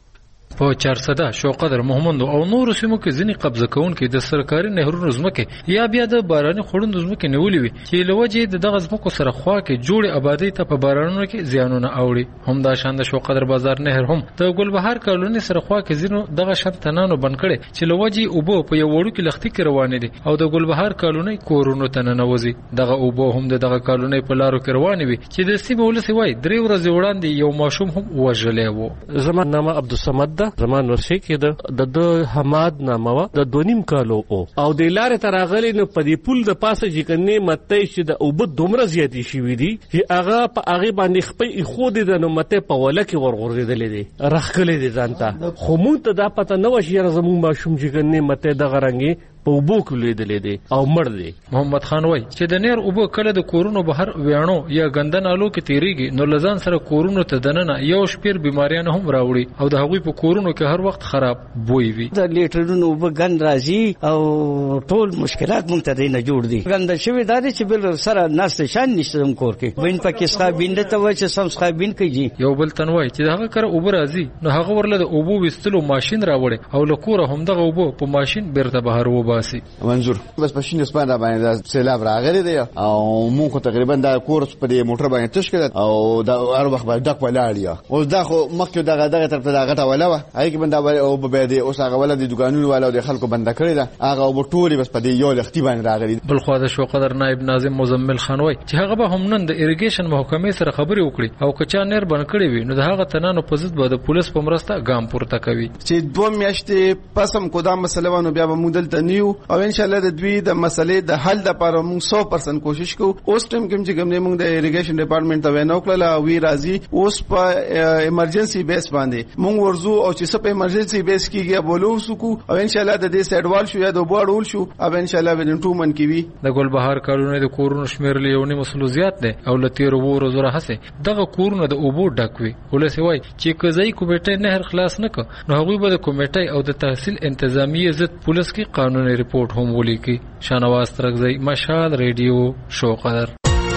په چارسده شوقدر محمد او نور سیمو کې ځینې قبضه کوونکي د سرکاري نهرونو ځمکې یا بیا د باراني خوړندو ځمکې نیولې وي چې لوجه د دغه ځمکو سره خوا کې جوړې آبادی ته په بارانونو کې زیانونه اوړي. هم دا شان د شوقدر بازار نهر هم د ګلبهار کالونی سره خوا کې ځینو دغه شان تنانو بند کړي چې لوجه اوبو په یو وړوکی لختي کې روان دي او د ګلبهار کالونی کورونو ته ننوځي. دغه اوبو هم دغه کالونی په لارو کې روان وي چې د سیمه ولسي وای 3 ورځې وړاندې یو ماشوم هم وژلې وو. زما نامه عبدالصمد زمان ورشي کې د حماد نامه د 2.5 کالو او د لارې تراغلی نو په دې پول د پاسه چې کني مته چې د اوبد دومره زیاتی شي دي چې هغه په هغه باندې خپې خو د نو مته په وله کې ورغورځېدلې دي راخکلې دي ځانته. خو مونږ ته دا پته نه و چې زموږ ماشوم چې کني مته د غرنګي په اوبو کې لیدلې دي او مړ دي. محمد خان وای چې د نیر اوبو کله د کورونو بهر ویانو یا ګندنالو کې تیریږي نو لزان سره کورونو ته دننه یو شپیر بیماریان هم راوړي او د هغوی په کورونو کې هر وخت خراب بوی وي. د لیټرونو اوبه ګند راځي او ټول مشکلات مونږ ته نه جوړ دي. ګند شوی دا چې بل سره ناست شان نشته کور کې وین پکې ښابین ته وای چې سم ښابین کوي. یو بل تنوي چې هغه کر اوبه راځي نو هغه ورله د اوبو وستلو ماشين راوړي او لکوره هم دغه اوبو په ماشين بیرته بهر وباسي. منظور بس ماشين اسپانه باندې سیلاب راغلی دی او مونږ تقریبا دا کورس په دې موټر باندې تشکل او دا هر وخت باندې ډک ولاړ او دا خو مخکې دغه طرف ته غټه ولا و هغه کې باندې او به دې اوس هغه ولادي دکانونو والا د خلکو بند کړی دا هغه او ټولي بس په دې یو لختي باندې راغلی. بل خو د شوقدر نائب ناظم مزمل خانوي چې هغه به هم نن د اریګیشن محکمې سره خبرې وکړي او کچا نیر بند کړی وي نو د هغه تنانو په ضد به د پولیس په مرسته ګام پورته کوي. چې 2 میاشتې پسم کو دا مسله ونه بیا به مودل ته نیو او ان شاء الله د دوی د مسلې د حل لپاره موږ 100% کوشش کوو. اوس ټیم کې چې موږ د اریګیشن ډپارټمنټ ته وینو کړل او وی راځي اوس په ایمرجنسي بیس باندې موږ ورزو او چې سپ ایمرجنسي بیس کېږي بولو سکو او ان شاء الله د دې سیډوال شو یا د بوړول شو او ان شاء الله ودن 2 من کې وي. د ګلبهار کالونی د کورونو شمیر لیونی مسلو زیات دی او لتیر وو زره هسه دغه کورونه د اوبو ډکوي. ولسی وای چې کزای کومیټې نهر خلاص نک نو هغه به د کومیټې او د تحصیل انتظامی ضد پولیس کی قانوني ریپورت هم ولیکي. شانواز ترکزی، مشال ریډیو، شوقدر.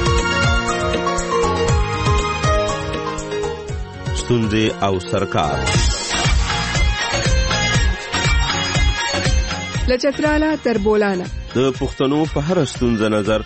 ستونزې او سرکار لچتراله تر بولانه د پښتنو په هر ستونزه نظر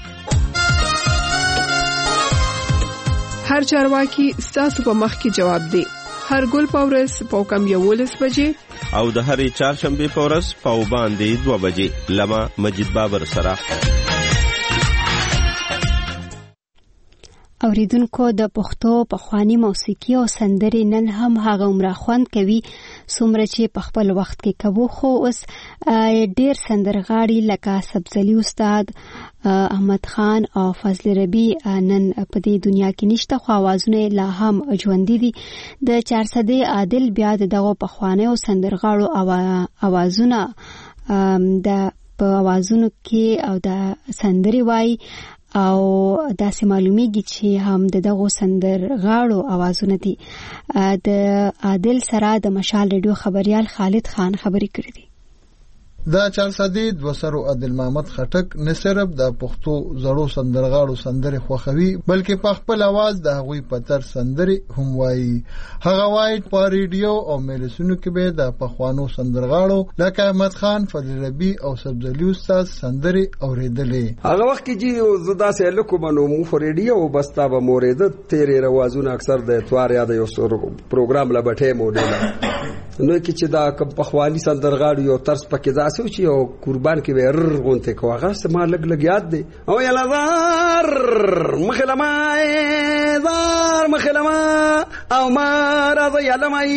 هر چارواکي ستاسو په مخ کې جواب دی. هر ګل پاورس په کم 11 بجې او د هرې چهارشنبه پورس په باندې 2 بجې لمه مجید بابر سره. اوریدونکو د پښتو پخوانی موسیقي او سندرې نن هم هغه عمره خوند کوي څومره چې په خپل وخت کې کوو، خو اوس ډېر سندرغاړي لکه سبزلي استاد، احمد خان او فضل ربی نن په دې دنیا کې نشته، خو اوازونه لا هم ژوندي دي. د 400 عادل بیا دغه پخوانیو سندرغاړو اوازونه د په اوازونو کې او د سندري وای او داسې معلومیږي چې هم دغه سندرغاړو اوازونه دي. د عادل سره د مشال ریډیو خبريال خالد خان خبرې کړې دي. دا 400 دوسرو عادل محمد خټک نه صرف د پښتو زړو سندرغاړو سندرې خوښوي بلکې په خپل आवाज د هغوی په تر سندرې هم وایي. هغه وایي په ریډیو او میلسونو کې به د پخوانو سندرغاړو لکه احمد خان، فضل ربی او سبزلي استاد سندرې اوریدلې. هغه وخت کې چې زدا سه لکو منو مو ریډیو بستا به مورید تیرې روازونه اکثر د اتوار یا د یو پروګرام لا بټه موډل نو کې چې دا پخوانی سندرغاړو یو طرز پکې داسې چې او قربان کې ور غونته کوغه سم لګ یاد دی او یلا زار مخلما زار مخلما او ما راځي یلا مای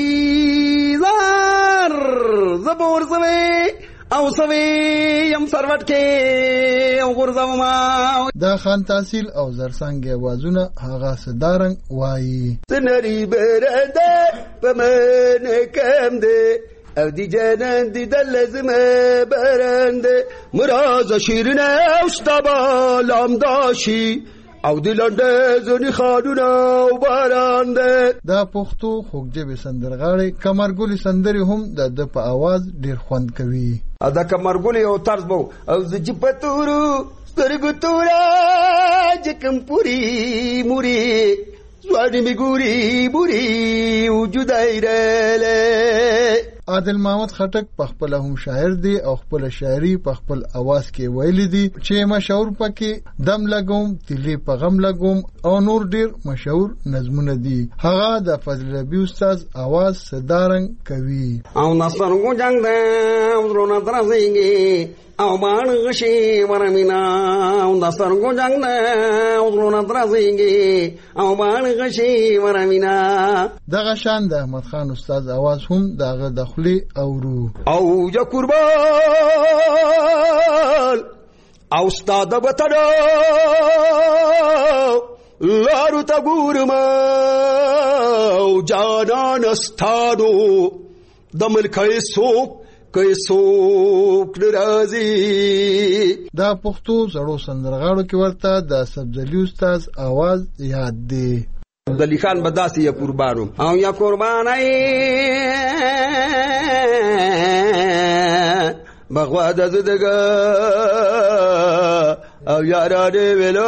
زار زبور زوي او سوي يم سروت کې او غرزما دا خان تحصیل او زرسنګ اوازونه هغه صدارنګ وایي. سنري برده پمن کم ده او دی جنن دی دلزم برند مراز شیرین اوشتبا لامداشی او دی لنده زنی خانونه و برانده. دا پښتو خوږجبې سندرغاړي کمرګولي سندري هم د په आवाज ډیر خوند کوي. دا کمرګولي او طرز بو او زجی پتورو سترګو تورا جکم پوری موري زوادي میګوري بوري وجودای رله. عادل محمد خټک په خپل هم شاعر دی او خپل شاعري په خپل आवाज کې ویل دي چې مشهور پکې دم لګوم تلی په غم لګوم او نور ډیر مشهور نظمونه دي. هغه د فضل ربی استاد आवाज صدارنګ کوي. او نصرګو جنگ ده ورونه درځيږي او مان غشي ورمینا او نصرګو جنگ ده ورونه درځيږي او مان غشي ورمینا. دغه شان د احمد خان استاد आवाज هم دغه دخلي اورو او یا قربان او استاد بتړو لارو تا ګورما او جانان استادو د ملکای سوق کیسوک ناراضي. دا پښتو زړو سندرغاړو کې ورته د سبزلي استاد आवाज یاد دی. عبدالله خان بداسي یا قربانو او یا قربانای بغوا د زدګه او یارا دې ویلو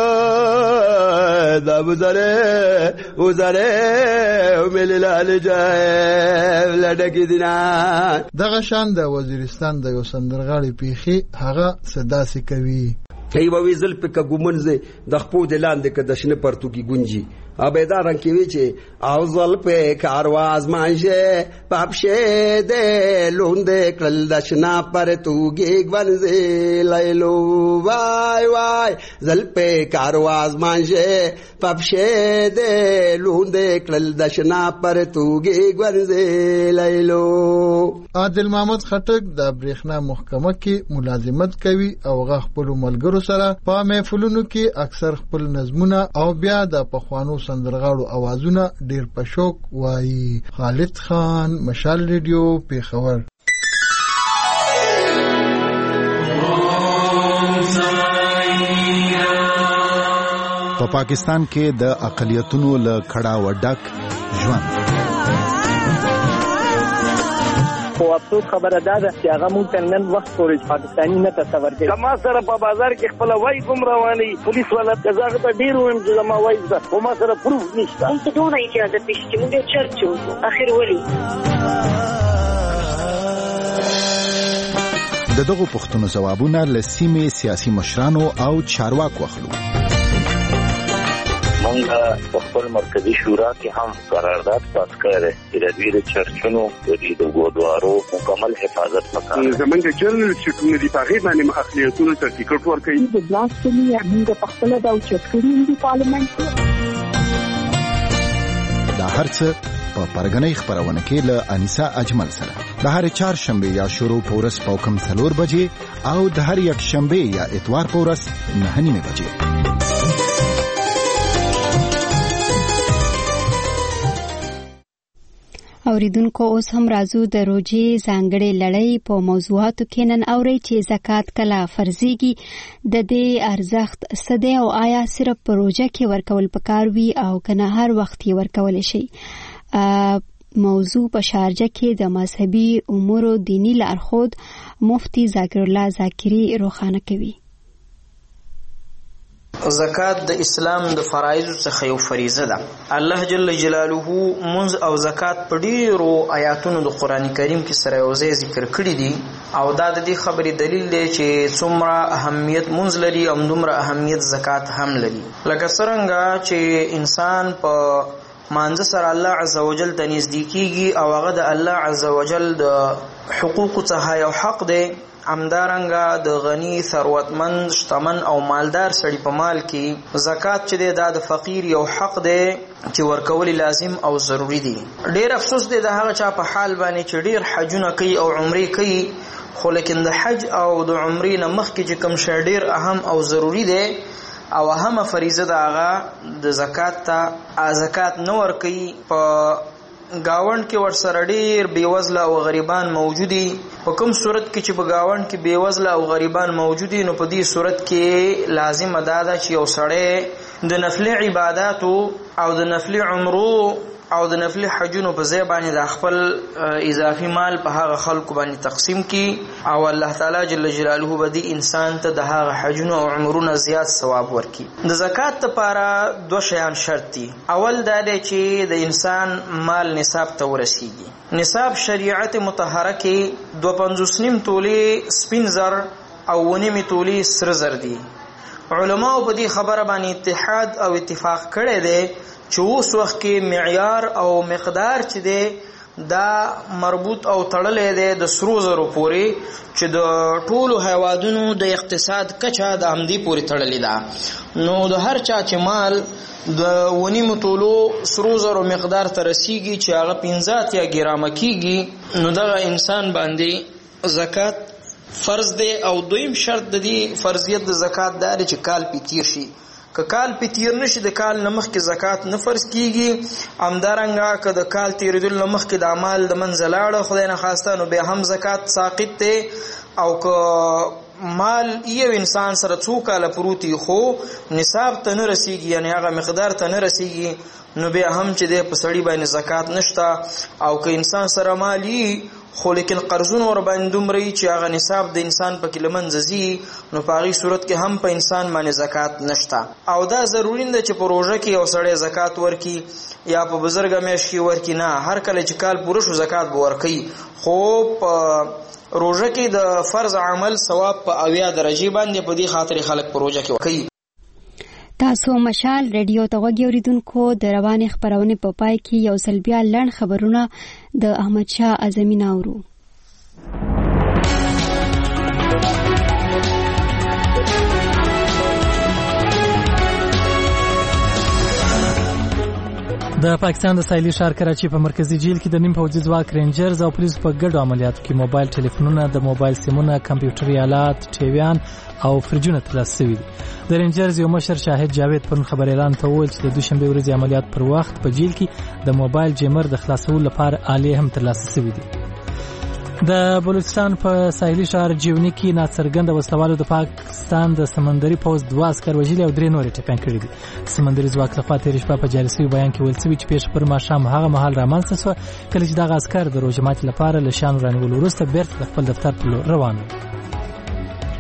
دا بزره وزره ملل جای لډکی دینا. دغه شان د وزیرستان د یو سندرغاړي پیخي هغه صداسي کوي. ای وې زل پک ګمنځه د خپو د لاندې ک دشنه پرتو کی گونجي ابیدارن کې وی چې او زل په کارواز مانشه پاپشه دې لوندې کل دشنا پرتوګي ګونځه لایلو وای وای زل په کارواز مانشه پاپشه دې لوندې کل دشنا پرتوګي ګونځه لایلو. عادل محمد خټک د برېښنا محکمه کې ملازمت کوي او غ خپل ملګرو سره په محفلونو کې اکثر خپل نظمونه او بیا د پخوانو سندرغاړو اوازونه ډیر په شوق وایي. خالد خان، مشال ریډیو، پیښور. په پاکستان کې د اقلیتونو له کړه وډک ژوند خو افسوس خبره ده چې هغه مونږ نن وخت پورې پاکستاني نه تصور کړي. ما سره په بازار کې خپل وای کوم رواني پولیس والا تزاغه ته ډیر ویم چې ما وای ده خو ما سره پروف نشته. مونږ ته دونه اجازه پېښ چې مونږ چرچو اخر ولي دغه پښتنو ځوابونه له سیمې سیاسي مشرانو او چارواکو اخلو. مونږ موږ په خپل مرکزی شورا کې هم قرارداد پاس کړی چې د دوی د چرچونو د ګودوارو مکمل حفاظت وکړي. زمونږ جنرال سیټونه دي په هغې باندې اقلیتونو ته ټیکټ ورکوي. د بلاسفمي موږ په خپله دا اوچت کړي دي پارلمنټ کې. دا هرڅه په پرګنۍ خبرونه کې له انیسا اجمل سره د هر چهارشنبه یا شروع پورس پوکم 4 بجې او د هر یک شنبه یا اتوار پورس 9 بجې. اوریدونکو اوس هم راځو د روزې ځانګړې لړۍ په موضوعاتو کې نن اوري چې زکات کله فرضيږي، د دې ارزښت څه دی او آیا صرف په روزه کې ورکول پکار وي او کنه هر وخت یې ورکول شي. موضوع په شارجه کې د مذهبي امور دینی لارښود مفتی ذاکر الله ذاکری روښانه کوي. زکات د اسلام د فرایض څخه یو فریضه ده. الله جل جلاله منځ او زکات په ډیرو آیاتونو د قران کریم کې سره یو ځای ذکر کړی دي او دا د دې خبرې دلیل دی چې څومره اهمیت منځ لري او دومره اهمیت زکات هم لري. لکه څنګه چې انسان په مانځ سره الله عزوجل ته نږدې کیږي او هغه د الله عزوجل د حقوق څخه یو حق دی، همدارنګه د غنی ثروتمند شتمن او مالدار سړي په مال کې زکات چې دا د فقیر یو حق دی چې ورکول لازم او ضروری دی. ډیر افسوس دی د هغه چا په حال باندې چې ډیر حجونه کوي او عمرې کوي، خو لیکن د حج او د عمرې نه مخکې چې کوم شی ډیر اهم او ضروری دی او اهمه فریضه ده هغه د زکات ته زکات نه ورکوي. په گاوند کې ورسره ډیر بیوزله او غریبان موجودي. په کوم صورت کې چې په گاوند کې بیوزله او غریبان موجودي نو په دې صورت کې لازم ادا ده چې یو سړی د نفل عبادتو او د نفل عمرو او د نفل حجونو په ځای باندې د خپل اضافي مال په هغه خلکو باندې تقسیم کړي او الله تعالی جل جلاله به دې انسان ته د هغه حجونو او عمرونو زیات ثواب ورکړي. د زکات لپاره دوه شیان شرط دي. اول دا دی چې د انسان مال نصاب ته ورسیږي. نصاب شریعت مطهره کې 2.5 تولې سپین زر او 1.5 تولې سره زر دي. علماء په دې خبره باندې اتحاد او اتفاق کړی دی چې اوس وخت کې معیار او مقدار چې دی دا مربوط او تړلې دی د سرو زرو پورې چې د ټولو هیوادونو د اقتصاد کچه د همدې پورې تړلې ده. نو د هر چا چې مال د 1.5 تولو سرو زرو مقدار ته رسیږي چې هغه 15 ګرامه کیږي نو دغه انسان باندې زکات فرض دی. او دویم شرط د دې فرضیت د زکات دا دی چې کال پی تیر شي. که کال پی تیر نشي د کال نمخ کې زکات نه فرض کیږي. همدارنګه که د کال تیریدل نمخ کې د اعمال د منځ لاړه خدای نه خواسته نو به هم زکات ساقط دی. او که مال یو انسان سره څو کاله پروتي خو نصاب ته نه رسیږي یعنی هغه مقدار ته نه رسیږي نو به هم چې د پسړی باندې زکات نشته. او که انسان سره مالی خو لیکن قرضونه ور باندې دومره چې هغه نصاب د انسان په کلمن ززي نو په هغه صورت کې هم په انسان باندې زکات نشته. او دا ضروري نه چې په روزه کې یو سړی زکات ورکي یا په بزرګ میاشت کې ورکي، نه، هر کله چې کال پوره شو زکات به ورکي. خو په روزه کې د فرض عمل ثواب په 80 درجه باندې په دې خاطر خلک په روزه کې ورکي. تاسو مشال ریډیو ته وګورئ. اوریدونکو د روانې خبرونه په پای کې یو ځل بیا لړ خبرونه د احمد شاه اعظمي ناورو. د پاکستان د ساحلي ښار کراچي په مرکزی جیل کې د نیم پوځي ځواک رینجرز او پولیسو په ګډو عملیاتو کې موبایل ټلیفونونه، د موبایل سیمونه، کمپیوټري آلات، ټیویان او فریجونه ترلاسه شوي دي. د رینجرز یو مشر شاهد جاوید پرون خبر اعلان ته وویل چې د دوشنبه ورځې عملیات پر وخت په جیل کې د موبایل جیمر د خلاصولو لپاره آلې هم ترلاسه شوي دي. د بلوچستان په ساحلي ښار جیونی کې ناڅرګنده وسلوالو د پاکستان د سمندري پوځ 2 عسکر وژلي او 3 نور ټپیان کړي دي. سمندري ځواک لخوا تېره شپه په جاري شوي بیان کې ویل شوي چې پیښه پر ماښام هغه مهال رامنځته شوه کله چې دغه عسکر د روژه ماتي لپاره له شانو رانیولو وروسته بیرته د خپل دفتر په لور روان وو.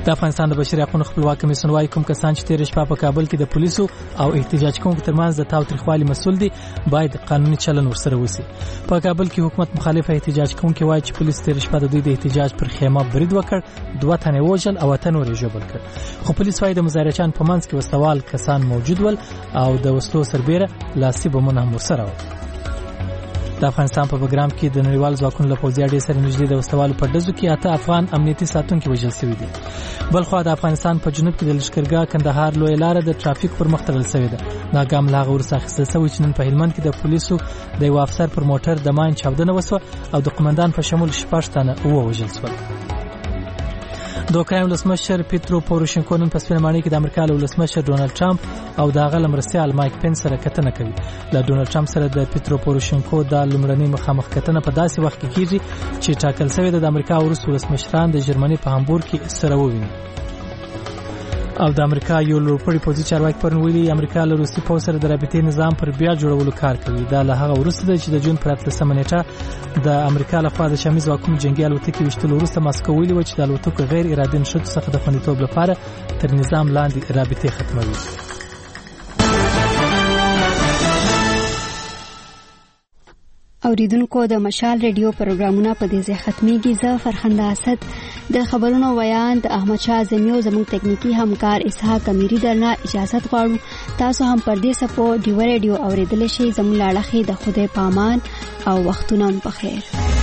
د افغانستان د بشري حقوقو خپلواک کمیسیون وايي کوم کسان چې تیر شپه په کابل کې د پولیسو او احتجاج کوونکو ترمنځ د تاوتریخوالي مسؤل دي باید قانوني چلند ورسره وشي. په کابل کې حکومت مخالف احتجاج کوونکي وايي چې پولیس تیر شپه د دوی د احتجاج پر خیمه برید وکړ، 2 تنه وژل او 8 نور ژوبل کړ. خو پولیس وايي د مظاهرچیانو په منځ کې وسوال کسان موجود ول او د وسلو سربېره لاسي بمونه هم ورسره وو. د افغانستان په بګرام کې د نړیوال ځواکونو له پوځي اډې سره نږدې د وسوالو په ډزو کې 8 افغان امنیتي ساتونکي وژل شوي دي. بلخوا د افغانستان په جنوب کې د لشکرګاه کندهار لویه لاره د ټرافیک پر مخ تړل شوې ده. دا ګام له هغه وروسته اخیستل شوی چې نن په هلمند کې د پولیسو د یو افسر پر موټر د ماین چاودنه وسوه او د قومندان په شمول 6 تنه ووژل شول. د اوکراین ولسمشر پیترو پوروشنکو نن په سپینمانۍ کې د امریکا له ولسمشر ډونالد ټرمپ او د هغه مرستیال مایک پنس سره کتنه کوي. له ډونالد ټرمپ سره د پیترو پوروشنکو د لومړنۍ مخامخ کتنه په داسې وخت کې کیږي چې ټاکل شوی د امریکا وروسته ولسمشران د جرمني په هامبورګ کې سره وویني. او د امریکا یو لوړپوړي پوځي چارواکي پرون ویلي امریکا له روسي پوځ سره د رابطې نظام پر بیا جوړولو کار کوي. دا له هغه وروسته ده چې د جون پر 13 نیټه د امریکا لخوا د شامي ځواکونو جنگي الوتکې وشتل وروسته ماسکو ویلي و چې د الوتکو غیر ارادي نشټو څخه د خوندیتوب لپاره تر نظام لاندې رابطې ختموي. اوریدونکو د مشال ریډیو پروګرامونه په دې ځای ختميږي. زه فرخنده اسد د خبرونو ویان د احمد شاه اعظمي او زموږ تکنیکی همکار اسحاق امیری درنه اجازه غواړو. تاسو هم پر دې سپو ډیو ریډیو اوریدل شي. زموږ لاړه د خدای پامان او وختونه په خیر.